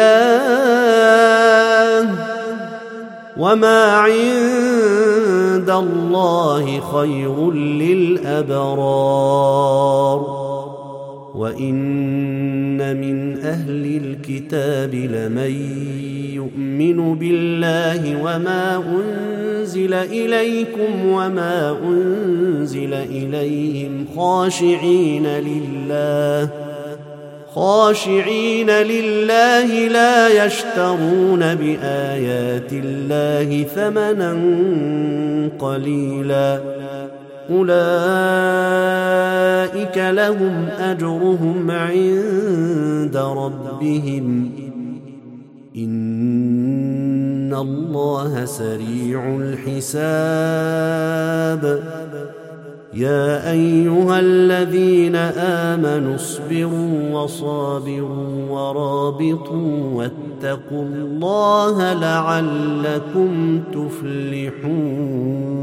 الله وما عند الله خير للأبرار. وإن من أهل الكتاب لمن يؤمن بالله وما أنزل إليكم وما أنزل إليهم خاشعين لله خاشعين لله لا يشترون بآيات الله ثمنا قليلا أولئك لهم أجرهم عند ربهم إن الله سريع الحساب يا أيها الذين آمنوا اصبروا وصابروا ورابطوا واتقوا الله لعلكم تفلحون.